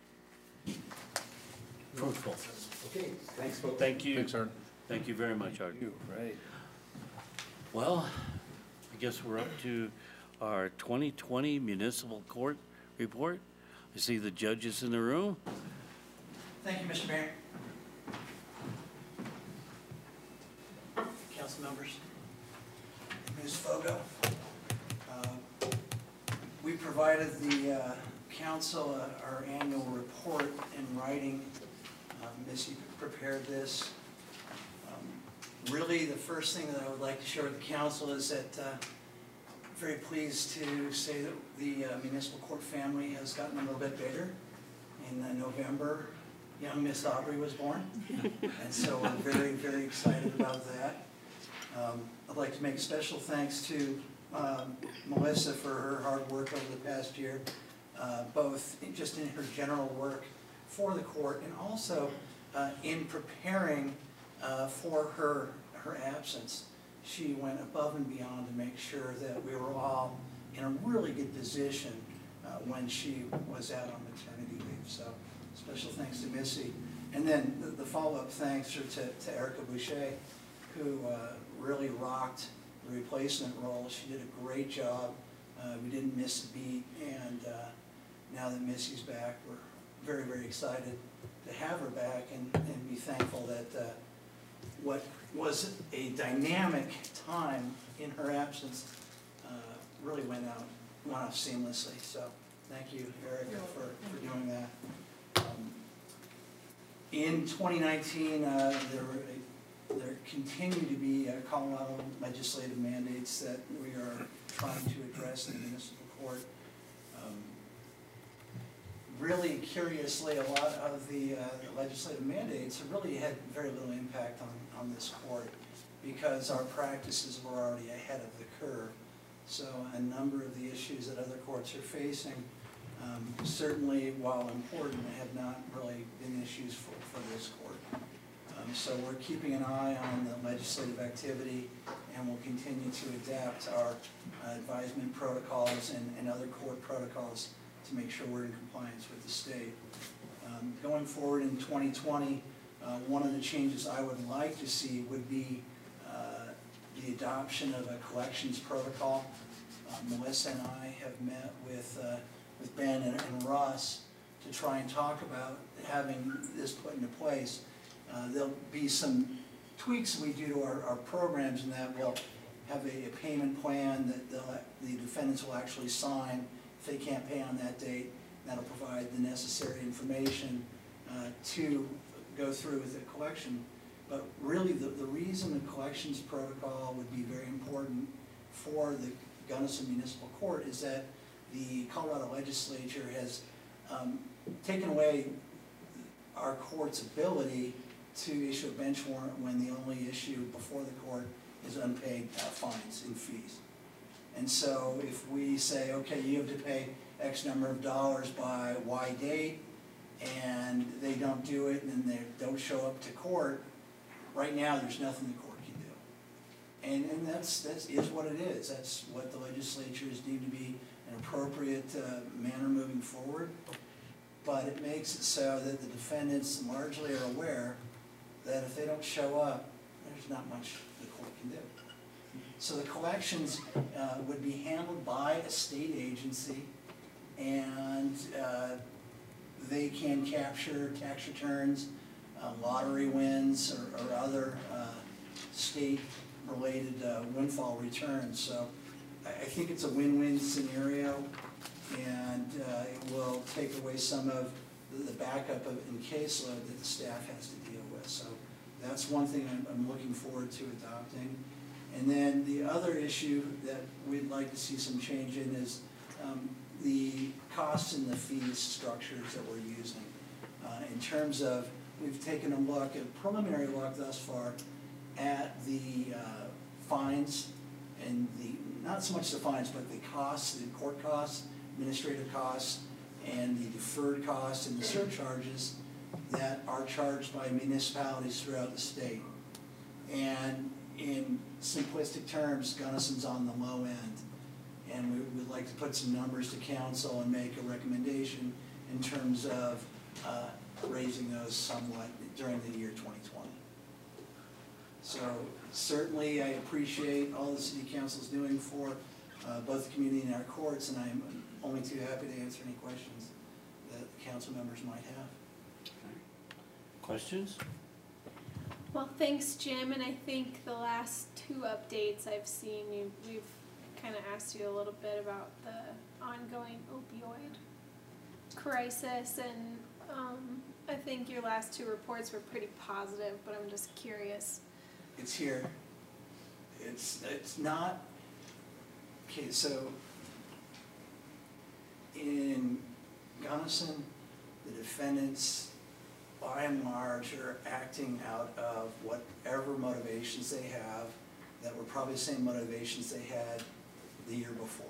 fruitful. Okay, thanks, folks. Thank you. Thanks, Art. Thank you very much, Art. Right. Well, I guess we're up to our 2020 Municipal Court report. I see the judges in the room. Thank you, Mr. Mayor. Council members, Ms. Fogo. We provided the council our annual report in writing. Missy prepared this. Really, the first thing that I would like to share with the council is that I'm very pleased to say that the municipal court family has gotten a little bit bigger. In November, young Miss Aubrey was born, and so we're very, very excited about that. I'd like to make special thanks to Melissa for her hard work over the past year, both just in her general work for the court and also in preparing for her absence. She went above and beyond to make sure that we were all in a really good position when she was out on maternity leave. So special thanks to Missy. And then the follow-up thanks are to Erica Boucher, who really rocked the replacement role. She did a great job. We didn't miss a beat, and now that Missy's back, we're very, very excited to have her back and be thankful that what was a dynamic time in her absence really went off seamlessly. So thank you, Erica, for doing that. In 2019, there continue to be Colorado legislative mandates that we are trying to address in the municipal court. Really curiously, a lot of the legislative mandates have really had very little impact on this court because our practices were already ahead of the curve. So a number of the issues that other courts are facing Certainly, while important, have not really been issues for this court. So we're keeping an eye on the legislative activity, and we'll continue to adapt our advisement protocols and other court protocols to make sure we're in compliance with the state. Going forward in 2020, one of the changes I would like to see would be the adoption of a collections protocol. Melissa and I have met with Ben and Russ to try and talk about having this put into place. There'll be some tweaks we do to our programs, in that we'll have a payment plan that the defendants will actually sign if they can't pay on that date. That'll provide the necessary information to go through with the collection. But really, the reason the collections protocol would be very important for the Gunnison Municipal Court is that the Colorado legislature has taken away our court's ability to issue a bench warrant when the only issue before the court is unpaid fines and fees. And so if we say, okay, you have to pay X number of dollars by Y date, and they don't do it, and they don't show up to court, right now there's nothing the court can do. And that is what it is. That's what the legislature has deemed to be an appropriate manner moving forward. But it makes it so that the defendants largely are aware that if they don't show up, there's not much the court can do. So the collections would be handled by a state agency, and they can capture tax returns, lottery wins, or other state-related windfall returns. So I think it's a win-win scenario, and it will take away some of the backup in caseload that the staff has to deal with. So that's one thing I'm looking forward to adopting. And then the other issue that we'd like to see some change in is the costs and the fees structures that we're using. In terms of, we've taken a preliminary look thus far at the fines, and not so much the fines, but the costs, the court costs, administrative costs, and the deferred costs and the surcharges that are charged by municipalities throughout the state. And in simplistic terms, Gunnison's on the low end. And we would like to put some numbers to council and make a recommendation in terms of raising those somewhat during the year 2020. So certainly I appreciate all the city council's doing for both the community and our courts, and I'm only too happy to answer any questions that the council members might have. Questions? Well, thanks, Jim, and I think the last two updates I've seen, we've kind of asked you a little bit about the ongoing opioid crisis, and I think your last two reports were pretty positive, but I'm just curious. It's here. It's not, okay, so in Gunnison, the defendants by and large are acting out of whatever motivations they have that were probably the same motivations they had the year before.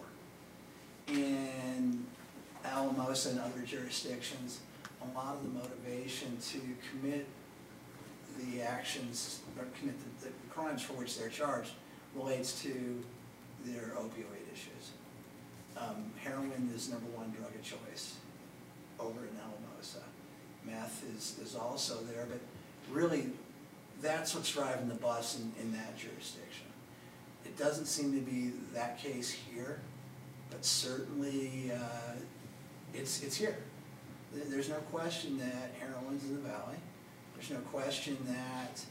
In Alamosa and other jurisdictions, a lot of the motivation to commit the actions or commit the crimes for which they're charged relates to their opioid issues. Heroin is #1 drug of choice over in Alamosa. Meth is also there, but really that's what's driving the bus in that jurisdiction. It doesn't seem to be that case here, but certainly it's here. There's no question that heroin's in the valley. There's no question that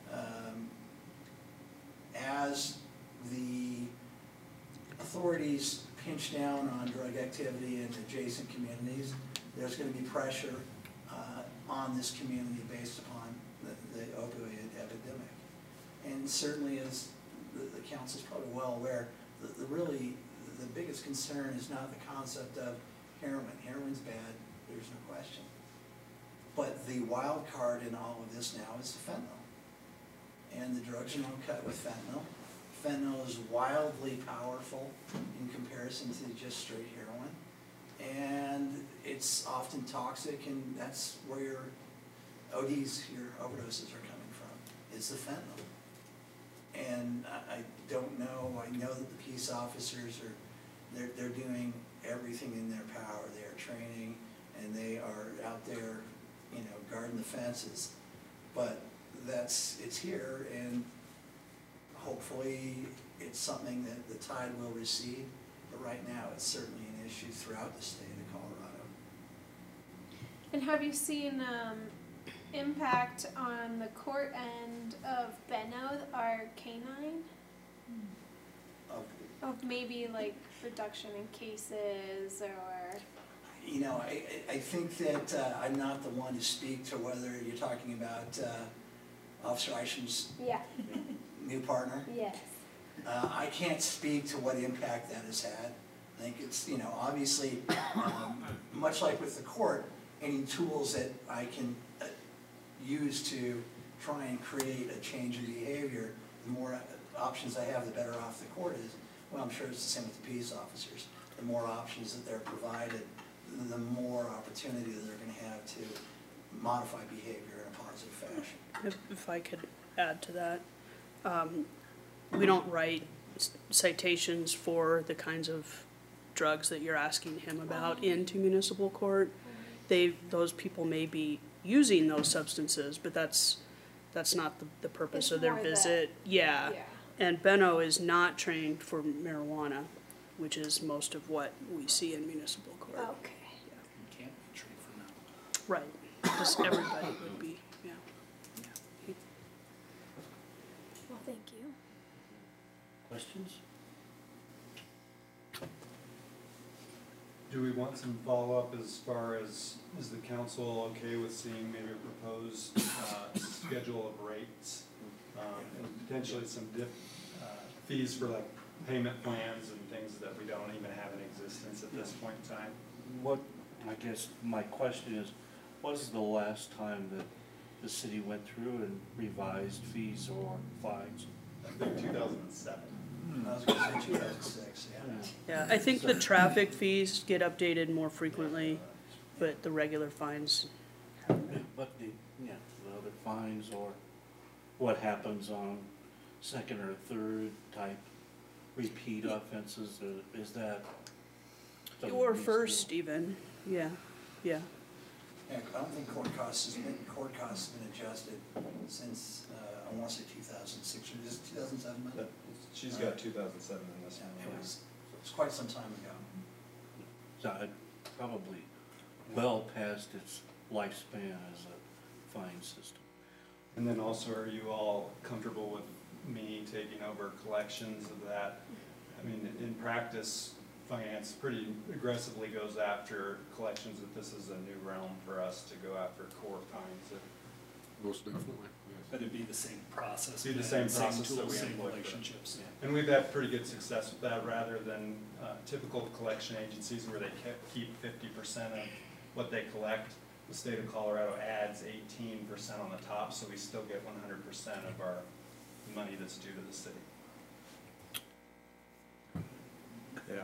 as the authorities pinch down on drug activity in adjacent communities, there's going to be pressure on this community based upon the opioid epidemic. And certainly, as the council's probably well aware, the biggest concern is not the concept of heroin. Heroin's bad, there's no question. But the wild card in all of this now is the fentanyl. And the drugs are not cut with fentanyl. Fentanyl is wildly powerful in comparison to just straight heroin. And it's often toxic, and that's where your ODs, your overdoses are coming from, is the fentanyl. And I don't know, I know that the peace officers they're doing everything in their power. They are training, and they are out there, guarding the fences. But it's here, and hopefully it's something that the tide will recede. But right now, it's certainly an issue throughout the state of Colorado. And have you seen impact on the court end of Benno, our canine? Of maybe like reduction in cases or? I think that I'm not the one to speak to whether you're talking about Officer Isham's new partner. Yes. I can't speak to what impact that has had. I think it's, obviously, much like with the court, any tools that I can use to try and create a change in behavior, the more options I have, the better off the court is. Well, I'm sure it's the same with the peace officers. The more options that they're provided, the more opportunity that they're going to have to modify behavior in a positive fashion. If I could add to that, we don't write citations for the kinds of drugs that you're asking him about into municipal court. Those people may be using those substances, but that's not the purpose It's of their more visit. Yeah. And Benno is not trained for marijuana, which is most of what we see in municipal court. Okay. You can't be trained for that. Right, just everybody would be, yeah. Well, thank you. Questions? Do we want some follow-up as far as, is the council okay with seeing maybe a proposed schedule of rates? And potentially some fees for like payment plans and things that we don't even have in existence at this point in time? I guess my question is, what is the last time that the city went through and revised fees or fines? I think 2007. I was going to say 2006, Yeah, I think the traffic fees get updated more frequently, but the regular fines haven't been. But the other fines or what happens on second or third type repeat offenses, is that? something Or that needs to be- first even, yeah. Yeah, I don't think court costs have been adjusted since, I want to say 2006, or is it 2007? She's got 2007 in this one. It was quite some time ago. So it probably well past its lifespan as a fine system. And then also, are you all comfortable with me taking over collections of that? I mean, in practice, finance pretty aggressively goes after collections, if this is a new realm for us to go after court fines. Most definitely, But it'd be the same process. Be the same process that tools, we same employ for- relationships. And we've had pretty good success with that, rather than typical collection agencies where they keep 50% of what they collect. The state of Colorado adds 18% on the top, so we still get 100% of our money that's due to the city. yeah.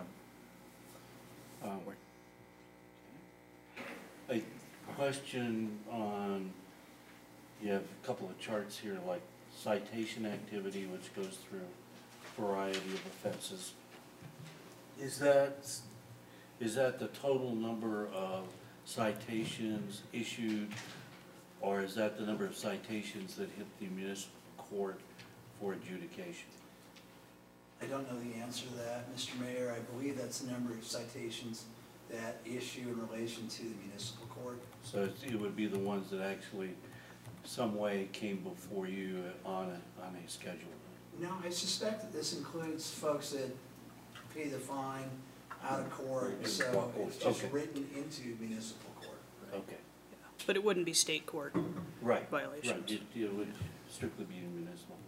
A question on, you have a couple of charts here, like citation activity, which goes through a variety of offenses. Is that the total number of citations issued, or is that the number of citations that hit the municipal court for adjudication? I don't know the answer to that, Mr. Mayor. I believe that's the number of citations that issue in relation to the municipal court. So it would be the ones that actually some way came before you on a schedule? No, I suspect that this includes folks that pay the fine out of court, so it's just Okay. written into municipal court. Okay. But it wouldn't be state court Right. violations. Right, it would strictly be municipal.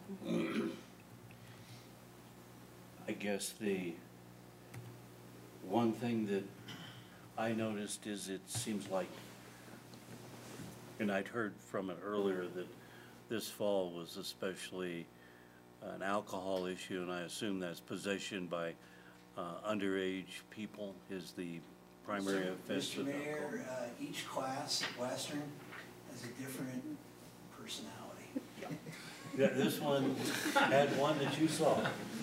I guess the one thing that I noticed is it seems like, and I'd heard from it earlier, that this fall was especially an alcohol issue, and I assume that's possession by underage people is the primary offense. Mr. Mayor, each class at Western has a different personality. Yeah, this one had one that you saw.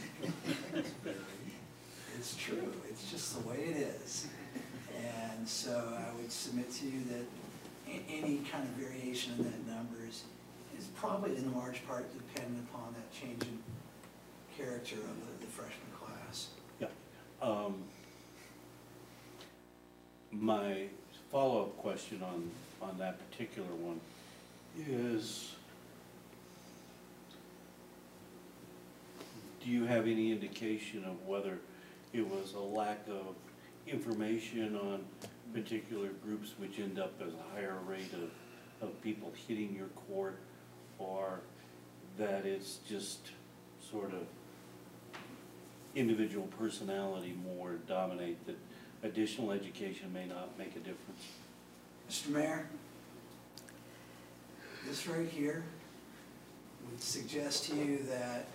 It's true, it's just the way it is. And so I would submit to you that any kind of variation in that number is probably in large part dependent upon that change in character of the freshman class. Yeah. My follow-up question on that particular one is, do you have any indication of whether it was a lack of information on particular groups which end up as a higher rate of people hitting your court, or that it's just sort of individual personality more dominate, that additional education may not make a difference? Mr. Mayor, this right here would suggest to you that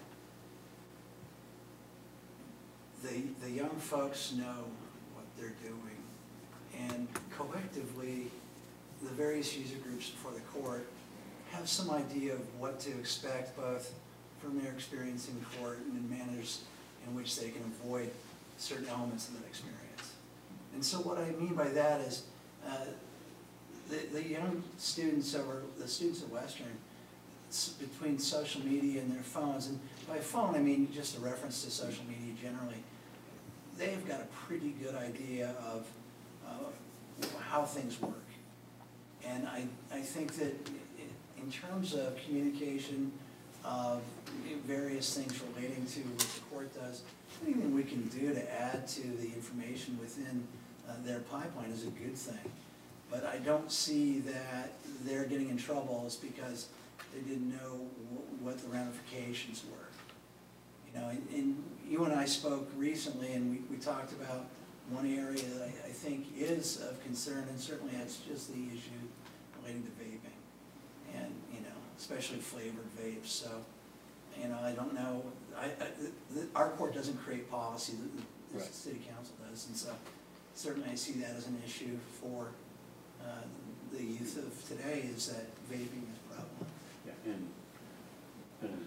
the young folks know what they're doing, and collectively, the various user groups before the court have some idea of what to expect, both from their experience in court and in manners in which they can avoid certain elements of that experience. And so what I mean by that is the young students, or the students at Western, between social media and their phones, and by phone I mean just a reference to social media generally, they have got a pretty good idea of how things work. And I think that in terms of communication of various things relating to what the court does, anything we can do to add to the information within their pipeline is a good thing. But I don't see that they're getting in trouble is because they didn't know what the ramifications were. You know, and you and I spoke recently, and we talked about one area that I think is of concern, and certainly that's just the issue relating to vaping, and you know, especially flavored vapes. So, you know, I don't know. Our court doesn't create policy; the Right. city council does, and so certainly I see that as an issue for the youth of today. Is that vaping is a problem? Yeah, and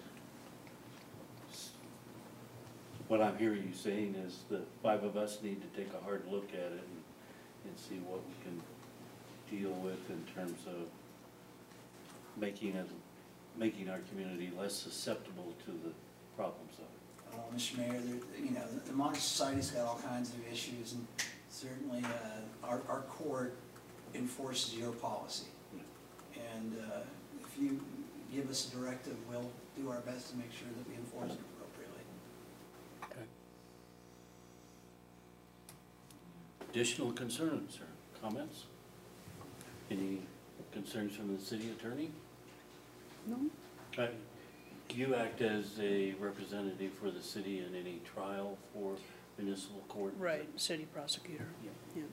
what I'm hearing you saying is the five of us need to take a hard look at it and see what we can deal with in terms of making our community less susceptible to the problems of it. Mr. Mayor, you know, the modern society's got all kinds of issues, and certainly our court enforces your policy. And if you give us a directive, we'll do our best to make sure that we enforce it appropriately. Okay. Additional concerns or comments? Any concerns from the city attorney? No? You act as a representative for the city in any trial for municipal court? Right, city prosecutor. Yeah.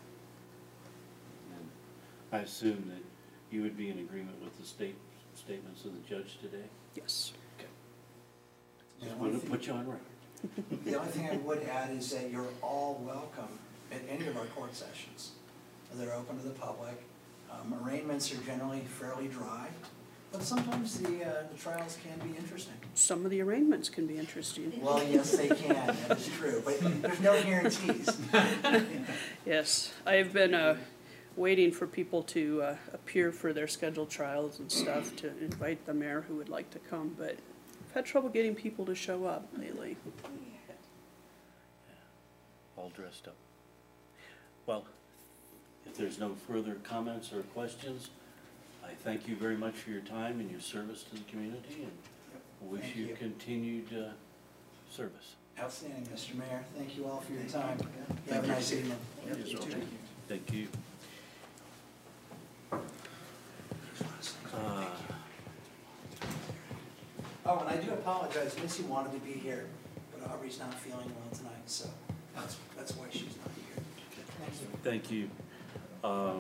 And I assume that you would be in agreement with the statements of the judge today? Yes. Okay. Yeah, Just want to put you on record. The only thing I would add is that you're all welcome at any of our court sessions. They're open to the public. Arraignments are generally fairly dry, but sometimes the trials can be interesting. Some of the arraignments can be interesting. Well, yes, they can, that is true, but there's no guarantees. Yes, I've been waiting for people to appear for their scheduled trials and stuff, to invite the mayor who would like to come, but I've had trouble getting people to show up lately. All dressed up. Well, if there's no further comments or questions, I thank you very much for your time and your service to the community, and wish you continued service. Outstanding, Mr. Mayor. Thank you all for your time. You have a nice evening. Thank you. Oh, and I do apologize. Missy wanted to be here, but Aubrey's not feeling well tonight, so that's why she's not here. Thank you. Thank you.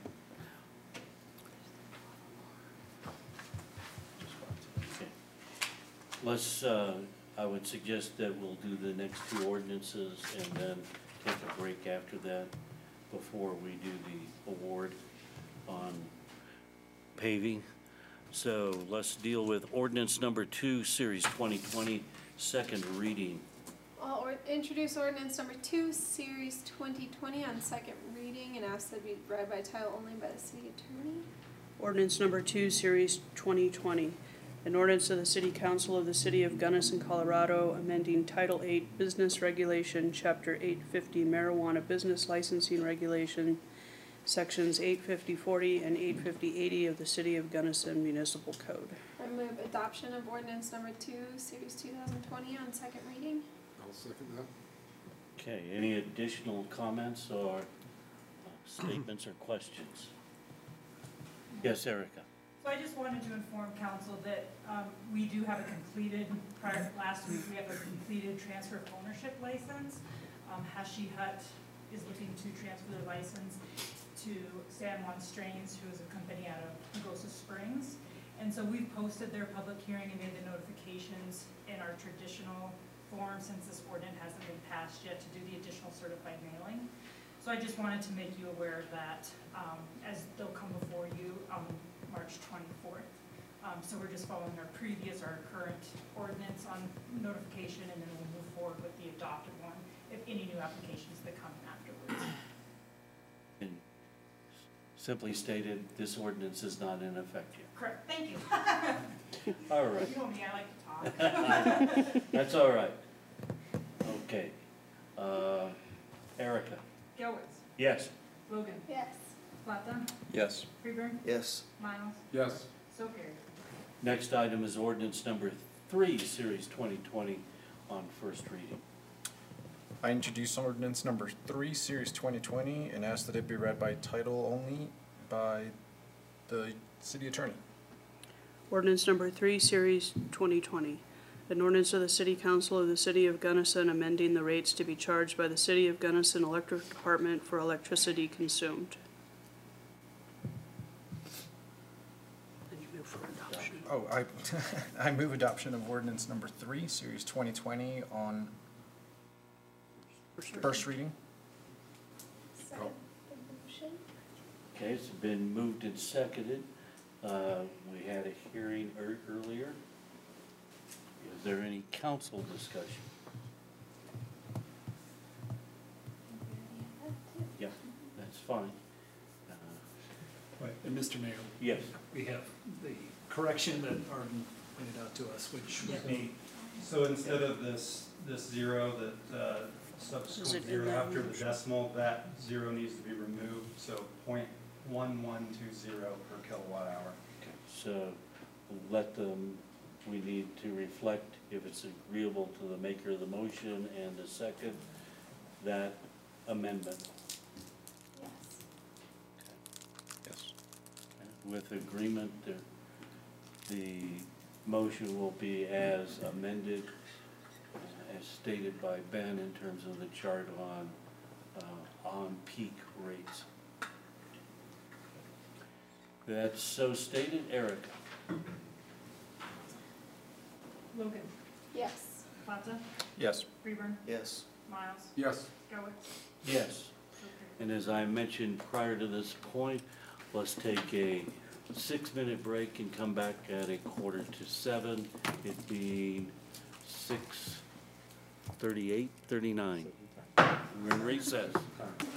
Let's, I would suggest that we'll do the next two ordinances and then take a break after that. before we do the award on paving. So let's deal with ordinance number 2, series 2020, second reading. I'll introduce ordinance number 2, series 2020 on second reading and ask that it be read by title only by the city attorney. Ordinance number 2, series 2020. An ordinance of the City Council of the City of Gunnison, Colorado, amending Title 8 Business Regulation, Chapter 850 Marijuana Business Licensing Regulation, Sections 850-40 and 850-80 of the City of Gunnison Municipal Code. I move adoption of ordinance number 2, series 2020 on second reading. I'll second that. Okay, any additional comments or statements or questions? Yes, Erica. So I just wanted to inform council that we do have a completed, last week, we have a completed transfer of ownership license. Hashi Hut is looking to transfer their license to San Juan Strains, who is a company out of Pagosa Springs. And so we've posted their public hearing and made the notifications in our traditional form, since this ordinance hasn't been passed yet, to do the additional certified mailing. So I just wanted to make you aware of that, as they'll come before you on March 24th. So we're just following our current ordinance on notification, and then we'll move forward with the adopted one, if any new applications that come in afterwards. And simply stated, this ordinance is not in effect yet. Correct, thank you. All right. You know me, I like to talk. That's all right. Okay. Erica? Gelwitz, Yes. Logan, Yes. Plata, Yes. Freeburg, Yes. Miles, Yes. so carried. Next item is ordinance number 3, series 2020 on first reading. I introduce ordinance number 3, series 2020, and ask that it be read by title only by the city attorney. Ordinance number 3, series 2020. An ordinance of the City Council of the City of Gunnison amending the rates to be charged by the City of Gunnison Electric Department for electricity consumed. Then you move for adoption. Oh, I move adoption of ordinance number 3, series 2020 on first reading. Second the motion. Okay, it's been moved and seconded. We had a hearing earlier. Is there any council discussion? Yeah, that's fine. And Mr. Mayor, Yes. we have the correction that Arden pointed out to us, which would be, So instead of this zero, that Is subsequent it in zero that after the motion? decimal, that zero needs to be removed, so 0.1120 per kilowatt hour. Okay, so let them, we need to reflect, if it's agreeable to the maker of the motion and the second, that amendment. Yes. Yes. With agreement, the motion will be as amended, as stated by Ben in terms of the chart on peak rates. That's so stated. Erica? Logan, Yes. Plata, Yes. Freeburg, Yes. Miles, Yes. Gelwitz, Yes. so carried. And as I mentioned prior to this point, let's take a 6-minute break and come back at 6:45, it being 6:38, 39. We're in recess.